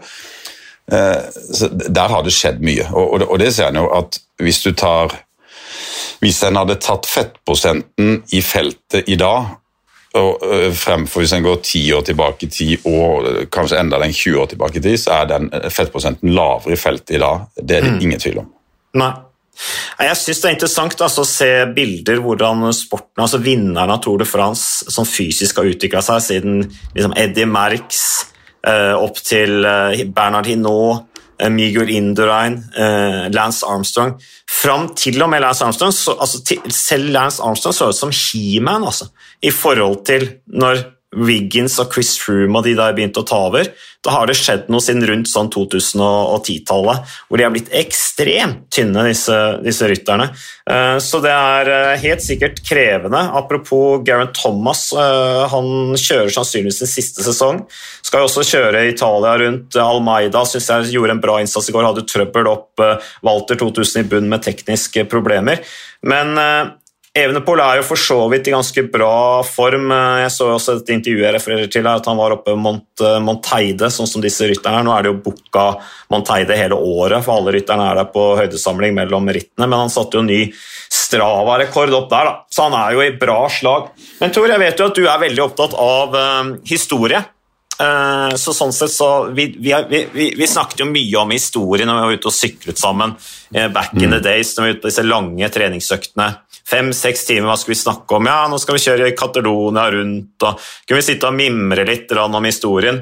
Så der har det skjedd mye, og det ser en jo at hvis en hadde tatt fettprosenten i feltet i dag, og fremfor hvis en går 10 år tilbake i tid, og kanskje enda den 20 år tilbake i tid, så er den fettprosenten lavere i feltet i dag. Det er det ingen tvil om. Nei. Jeg synes det er interessant å se bilder hvordan sporten, altså vinneren av Tour de France, som fysisk har utviklet seg siden liksom Eddy Merckx, opp til Bernard Hinault, Miguel Indurain, Lance Armstrong, fram til og med Lance Armstrong, selv Lance Armstrong så ut som He-Man, altså, i forhold til når Wiggins og Chris Froome og de der begynte å ta over, da har det skjedd noe siden rundt sånn 2010-tallet, hvor de har blitt ekstremt tynne, disse rytterne. Så det er helt sikkert krevende. Apropos Geraint Thomas, han kjører sannsynligvis sin siste sesong. Skal jo også kjøre Italia rundt Almeida, synes jeg gjorde en bra innsats i går, hadde trøbbel opp Walter 2000 i bunn med tekniske problemer. Men Evenepoel er jo for så vidt i ganske bra form. Jeg så også et intervju jeg refererer til at han var oppe Monteide, sånn som disse rytterne. Nå er det jo booka Monteide hele året, for alle rytterne er der på høydesamling mellom rittene, men han satte jo ny Strava-rekord opp der, da. Så han er jo i bra slag. Men Tor, jeg vet jo at du er veldig opptatt av historie. Så sånn sett så vi snakket jo mye om historien når vi var ute og syklet sammen back in the days, når vi var ute på disse lange treningsøktene. 5-6 timer, hva skal vi snakke om? Ja, nå skal vi kjøre Catalonia rundt, og kunne vi sitte og mimre litt om historien.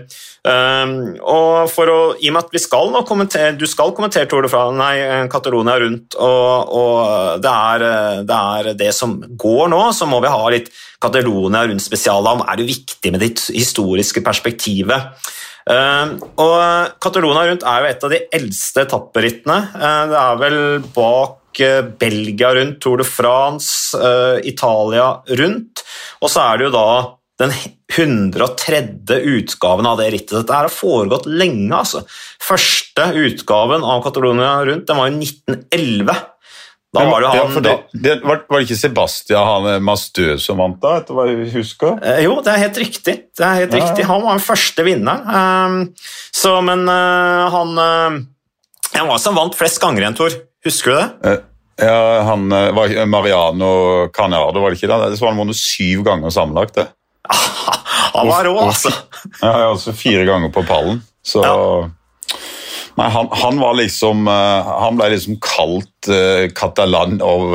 Og i og med at vi skal nå kommentere, du skal kommentere Tour de France, Catalonia rundt, og det er det som går nå, så må vi ha litt Catalonia rundt spesialet om, er det viktig med det historiske perspektivet. Og Catalonia rundt er jo et av de eldste etapperittene, det er vel bak Belgia rundt, Tour de France, Italia rundt, og så er det jo da den 103. utgaven av det rittet. Dette har foregått lenge, altså. Første utgaven av Catalonia rundt, den var jo 1911. Da var det han... Var det ikke Sebastian Mastø som vant da, etter hva jeg husker? Jo, det er helt riktig. Riktig. Han var den første vinneren. Men han var som vant flest ganger en Tour. Husker du det? Ja, han var Mariano Canardo, var det ikke det? Det var han vunnet 7 ganger sammenlagt, det. Han var rå, altså. Ja, altså 4 ganger på pallen. Så... Ja. Nei, han var liksom... Han ble liksom kalt Catalan av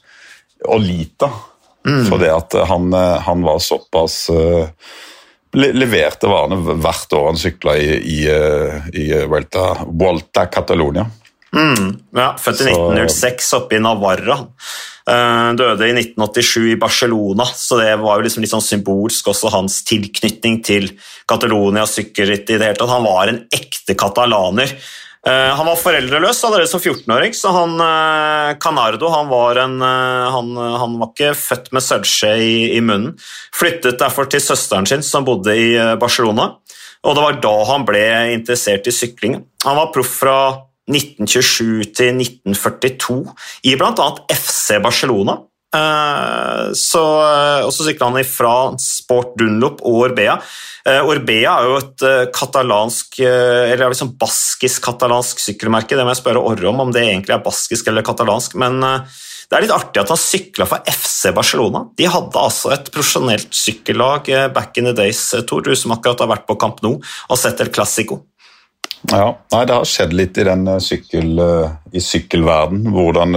Olita. For det at han var såpass... leverte varene hvert år han syklet i Vuelta Catalonia. Ja, født i 1906 oppe i Navarra. Døde i 1987 i Barcelona, så det var jo liksom litt sånn symbolsk også hans tilknytning til Catalonia sykkelritt i det hele tatt. Han var en ekte katalaner. Han var foreldreløs allerede som 14-åring, så Canardo, han var ikke født med sølvskje i munnen. Flyttet derfor til søsteren sin som bodde i Barcelona, og det var da han ble interessert i sykling. Han var proff fra 1927 til 1942 i blant annet FC Barcelona. Og så syklet han i France, Sport Dunlop og Orbea. Orbea er jo et katalansk, eller liksom baskisk-katalansk sykkelmerke. Det må jeg spørre Orre om det egentlig er baskisk eller katalansk, men det er litt artig at han syklet for FC Barcelona. De hadde altså et profesjonelt sykkellag back in the days, Tor, du som akkurat har vært på Camp Nou og sett El Clasico. Ja, nei, det har skjedd litt i den sykkelverden, hvordan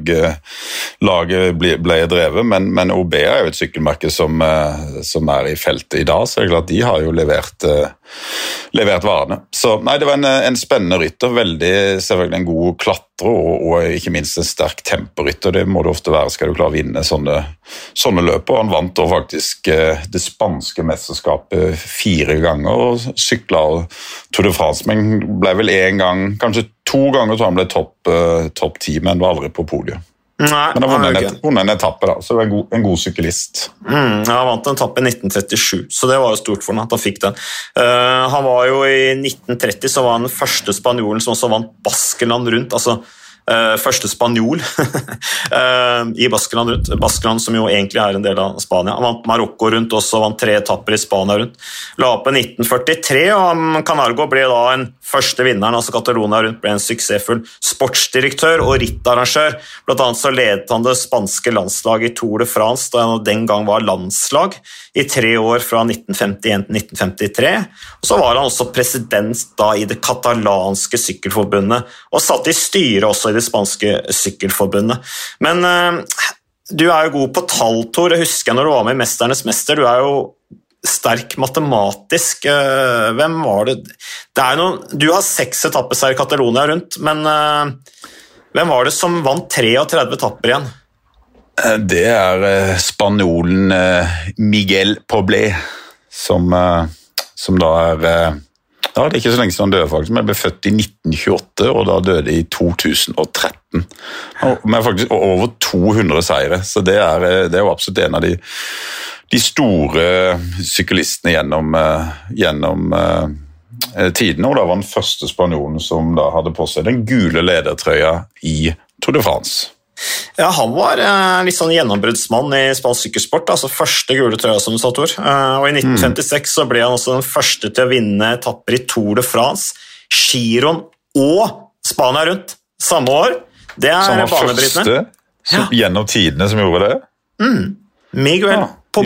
laget ble drevet, men OB er jo et sykkelmerke som er i feltet i dag, så det er klart de har jo levert varene. Så nei, det var en spennende rytter, selvfølgelig en god klatrer, og ikke minst en sterk temporytter. Det må det ofte være, skal du klare å vinne sånne løp, og han vant da faktisk det spanske mesterskapet 4 ganger, og syklet Tour de France, men ble vel 1 gang, kanskje 2 ganger, så han ble topp 10, men var aldri på podiet. Nei, men han vunnet en etappe da, så det var en god syklist. Ja, han vant en etappe i 1937, så det var jo stort for han at han fikk den. Han var jo i 1930, så var han den første spanjolen som også vant Baskeland rundt, altså første spanjol i Baskeland rundt. Baskeland som jo egentlig er en del av Spania. Han vant Marokko rundt, også vant 3 etapper i Spania rundt. La opp i 1943, og Camargo ble da en første vinneren, altså Catalonia rundt ble en suksessfull sportsdirektør og rittarrangør. Blant annet så ledet han det spanske landslaget i Tour de France, da han den gang var landslag, i 3 år fra 1951 til 1953. Og så var han også president da i det katalanske sykkelforbundet, og satt i styret også i det spanske sykkelforbundet. Men du er jo god på tall, Tor. Jeg husker når du var med i Mesternes Mester, du er jo sterk matematisk. Hvem var det? Du har 6 etappeseier i Catalonia rundt, men hvem var det som vant 33 etapper igjen? Det er spanjolen Miguel Poblé, som da er... Ja, det er ikke så lenge siden han døde faktisk, men jeg ble født i 1928, og da døde i 2013. Med faktisk over 200 seire, så det er jo absolutt en av de store syklistene gjennom tidene, og da var den første spanjolen som da hadde på seg den gule ledertrøya i Tour de France. Ja, han var litt sånn gjennombruddsmann i spansk sykkelsport, altså første gule trøya som du sa, Tor. Og i 1956 så ble han også den første til å vinne etapper i Tour de France, Giron og Spania rundt samme år. Det er banebrytende. Første gjennom tidene som gjorde det? Miguel Poblé.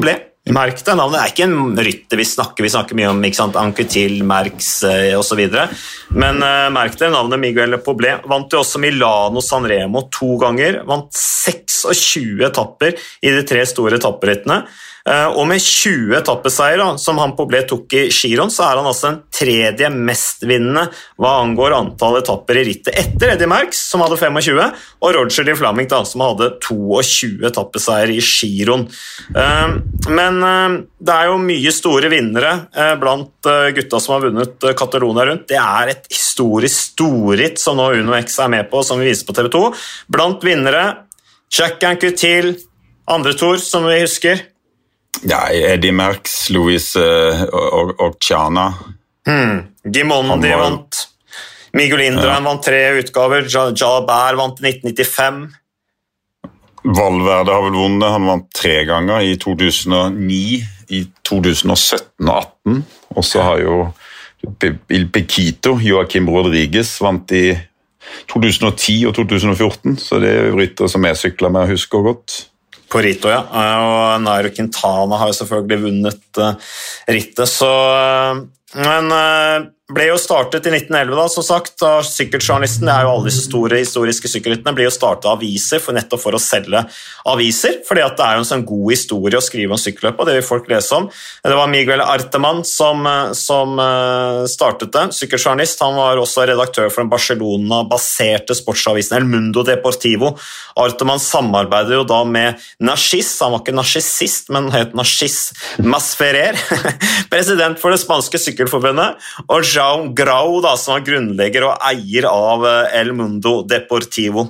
Merk det, navnet er ikke en rytter vi snakker mye om, ikke sant, Anquetil, Merckx og så videre, men merk det, navnet Miguel Poblet vant jo også Milano Sanremo 2 ganger, vant 26 etapper i de 3 store etapperittene, og med 20 etappeseier som han Poblet tok i Giron, så er han altså den 3. mestvinnende hva angår antall etapper i rittet etter Eddy Merckx, som hadde 25, og Roger de Flaming som hadde 22 etappeseier i Giron. Men det er jo mye store vinnere blant gutta som har vunnet Catalonia rundt. Det er et historisk storritt som nå Uno X er med på, som vi viser på TV 2. Blant vinnere, Jack Anquetil, andre Tour, som vi husker. Ja, Eddy Merckx, Luis Orciana. Gimondi vant. Miguel Indurain vant 3 utgaver. Jalabert vant i 1995. Valverde har vel vunnet. Han vant 3 ganger i 2009, i 2017 og 2018. Og så har jo Il Pequito, Joaquim Rodriguez, vant i 2010 og 2014. Så det er rytter som jeg sykler med og husker godt. På Rito, ja. Og Nairo Quintana har jo selvfølgelig vunnet rittet, så... Men ble jo startet i 1911 da, som sagt, av sykkeljournalisten. Det er jo alle disse store historiske sykkelrittene ble jo startet av aviser nettopp for å selge aviser, fordi at det er jo en sånn god historie å skrive om sykkelløp, og det vil folk lese om. Det var Miguel Arteman som startet det, sykkeljournalist. Han var også redaktør for den Barcelona-baserte sportsavisen El Mundo Deportivo. Arteman samarbeidet jo da med Narcís, han var ikke narcissist, men het Narcís Masferrer, president for det spanske sykkelforbundet, og João Grau, da, som var grunnlegger og eier av El Mundo Deportivo.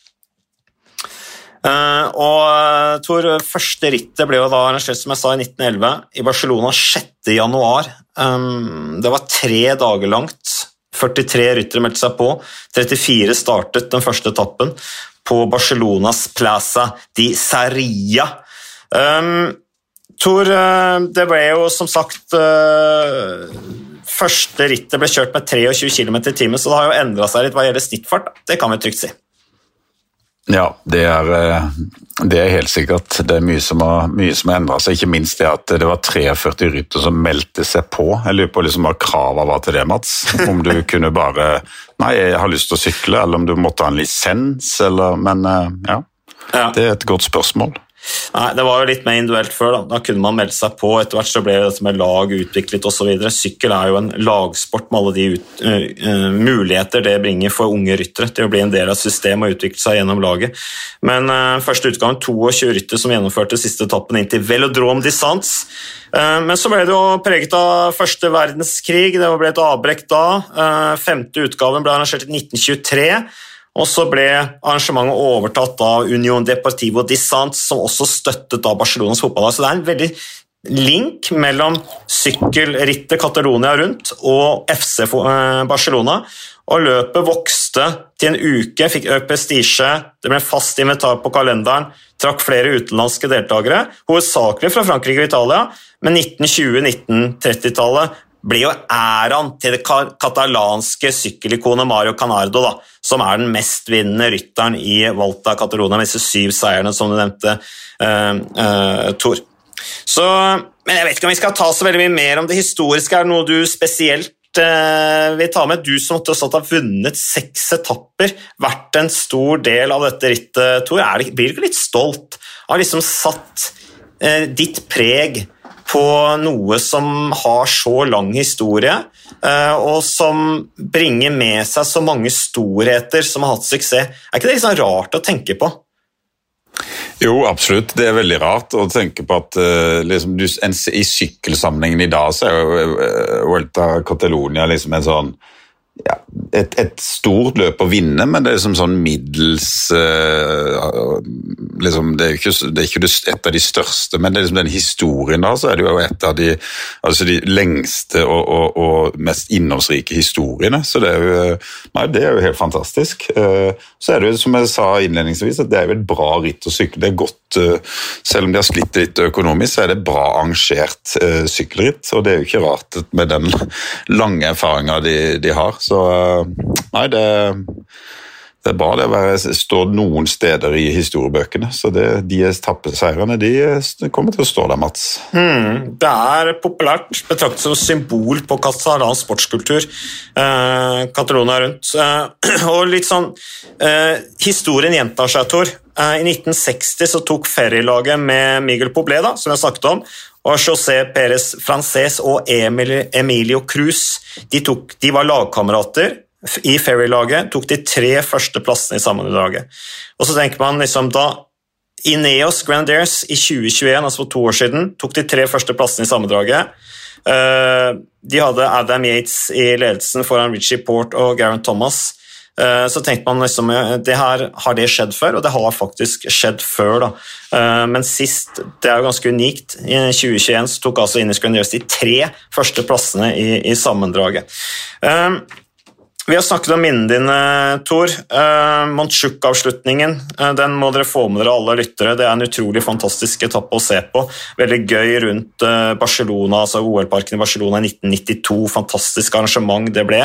Og Tor, første rittet ble jo da arrangert, som jeg sa, i 1911 i Barcelona 6. januar. Det var 3 dager langt. 43 ryttere meldte seg på. 34 startet den første etappen på Barcelonas Plaza de Sarria. Tor, det ble jo som sagt første rittet ble kjørt med 23 km i timen, så det har jo endret seg litt hva gjelder snittfart. Det kan vi trygt si. Ja, det er helt sikkert. Det er mye som har endret seg, ikke minst det at det var 43 rytter som meldte seg på. Jeg lurer på liksom hva kravet var til det, Mats. Om du kunne bare, nei, jeg har lyst til å sykle, eller om du måtte ha en lisens, eller, men ja, det er et godt spørsmål. Nei, det var jo litt mer individuelt før. Da kunne man melde seg på. Etter hvert så ble dette med lag utviklet og så videre. Sykkel er jo en lagsport med alle de muligheter det bringer for unge ryttere til å bli en del av systemet og utvikle seg gjennom laget. Men første utgaven 22 rytter som gjennomførte siste etappen inn til Velodrome Distance. Men så ble det jo preget av første verdenskrig. Det ble et avbrekk da. 5. utgaven ble arrangert i 1923. Og så ble arrangementet overtatt av Unión Deportivo Distance, som også støttet av Barcelonas fotballag. Så det er en veldig link mellom sykkelrittet Catalonia rundt og FC Barcelona. Og løpet vokste til en uke, fikk økt prestisje, det ble fast inventar på kalenderen, trakk flere utenlandske deltakere, hovedsakelig fra Frankrike og Italia, men 1920-1930-tallet ble jo æren til det katalanske sykkelikonet Mario Canardo, da, som er den mest vinnende rytteren i Volta Catalonia, med disse 7 seierne som du nevnte, Tor. Så, men jeg vet ikke om vi skal ta så veldig mye mer om det historiske. Er det noe du spesielt vil ta med? Du som også har vunnet 6 etapper, vært en stor del av dette rittet, Tor. Blir du ikke litt stolt? Har liksom satt ditt preg på noe som har så lang historie, og som bringer med seg så mange storheter som har hatt suksess. Er ikke det liksom rart å tenke på? Jo, absolutt. Det er veldig rart å tenke på at liksom, i sykkelsammenhengen i dag så er jo Vuelta Catalonia liksom en sånn et stort løp å vinne, men det er som sånn middels liksom, det er ikke et av de største, men det er liksom den historien da, så er det jo et av de lengste og mest innholdsrike historiene, så det er jo helt fantastisk. Så er det jo, som jeg sa innledningsvis, at det er jo et bra ritt å sykle. Det er godt, selv om de har slitt litt økonomisk, så er det bra arrangert sykkelritt, og det er jo ikke rart med den lange erfaringen de har. Så nei, det Det er bra det står noen steder i historiebøkene, så de etappeseierne, de kommer til å stå der, Mats. Det er populært, betraktet som symbol på katalansk sportskultur, Catalonia rundt. Og litt sånn, historien gjentar seg, Tor. I 1960 så tok ferrylaget med Miguel Poblé, da, som jeg snakket om, og José Pérez Francés og Emilio Cruz, de var lagkamerater. I ferrylaget tok de 3 første plassene i sammendraget. Og så tenker man liksom da Ineos Grenadiers i 2021, altså for 2 år siden, tok de 3 første plassene i sammendraget. De hadde Adam Yates i ledelsen foran Richie Porte og Geraint Thomas. Så tenkte man liksom, har det skjedd før? Og det har faktisk skjedd før da. Men sist, det er jo ganske unikt, i 2021 så tok altså Ineos Grenadiers de 3 første plassene i sammendraget. Vi har snakket om minnen dine, Tor. Montjuic-avslutningen, den må dere få med dere alle lyttere. Det er en utrolig fantastisk etappe å se på. Veldig gøy rundt Barcelona, altså OL-parken i Barcelona i 1992. Fantastisk arrangement det ble.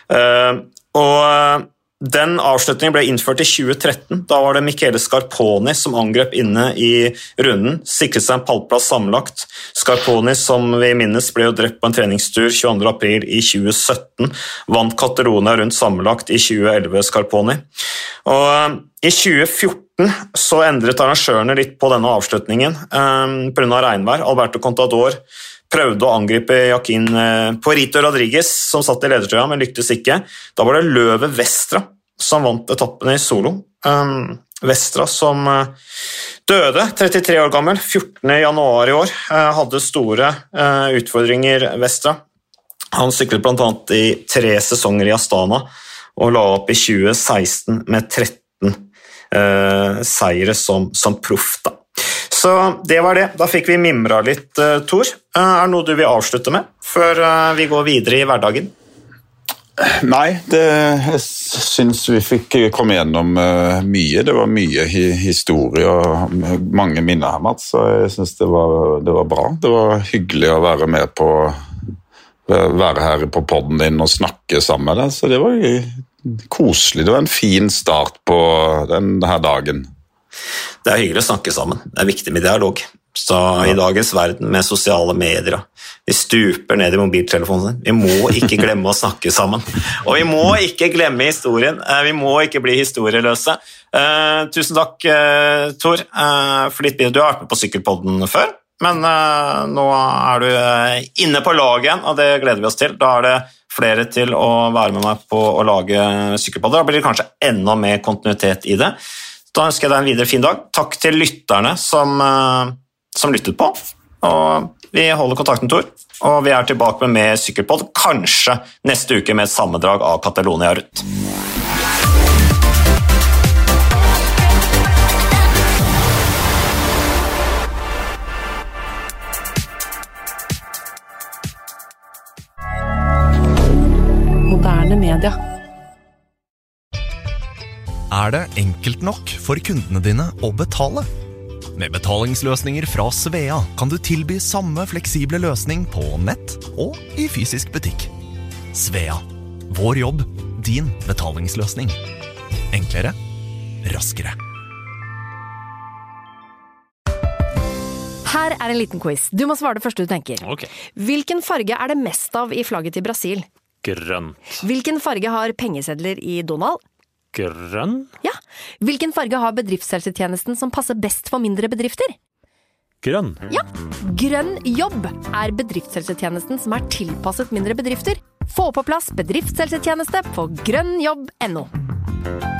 Og den avslutningen ble innført i 2013. Da var det Michele Scarponi som angrep inne i runden, sikret seg en pallplass sammenlagt. Scarponi, som vi minnes, ble jo drept på en treningstur 22. april i 2017, vant Catalonia rundt sammenlagt i 2011, Scarponi. Og i 2014 så endret arrangørene litt på denne avslutningen på grunn av regnvær. Alberto Contador prøvde å angripe Joaquin Puerto Rodriguez, som satt i ledertrøya, men lyktes ikke. Da var det Løve Vestra som vant etappene i solo. Vestra som døde, 33 år gammel, 14. januar i år, hadde store utfordringer, Vestra. Han syklet blant annet i 3 sesonger i Astana, og la opp i 2016 med 13 seire som proff da. Så det var det. Da fikk vi mimra litt, Tor. Er det noe du vil avslutte med før vi går videre i hverdagen? Nei, jeg synes vi fikk komme gjennom mye. Det var mye historie og mange minner her, Mats, så jeg synes det var bra. Det var hyggelig å være med på være her på podden din og snakke sammen med deg, så det var koselig. Det var en fin start på denne dagen. Det er hyggelig å snakke sammen. Det er viktig med dialog. Så i dagens verden med sosiale medier, vi stuper ned i mobiltelefonen. Vi må ikke glemme å snakke sammen. Og vi må ikke glemme historien. Vi må ikke bli historieløse. Tusen takk, Tor, for ditt bidrag. Du har vært med på Sykkelpodden før, men nå er du inne på laget igjen, og det gleder vi oss til. Da er det flere til å være med meg på å lage Sykkelpodder. Da blir det kanskje enda mer kontinuitet i det. Da ønsker jeg deg en videre fin dag. Takk til lytterne som lyttet på. Og vi holder kontakten, Tor. Og vi er tilbake med mer Sykkelpodd, kanskje neste uke med et sammendrag av Catalonia rundt. Moderne media. Er det enkelt nok for kundene dine å betale? Med betalingsløsninger fra Svea kan du tilby samme fleksible løsning på nett og i fysisk butikk. Svea. Vår jobb, din betalingsløsning. Enklere, raskere. Her er en liten quiz. Du må svare det første du tenker. Ok. Hvilken farge er det mest av i flagget til Brasil? Grønt. Hvilken farge har pengesedler i Donald? Grønn? Ja. Hvilken farge har bedriftshelsetjenesten som passer best for mindre bedrifter? Grønn. Ja. Grønn jobb er bedriftshelsetjenesten som er tilpasset mindre bedrifter. Få på plass bedriftshelsetjeneste på grønnjobb.no.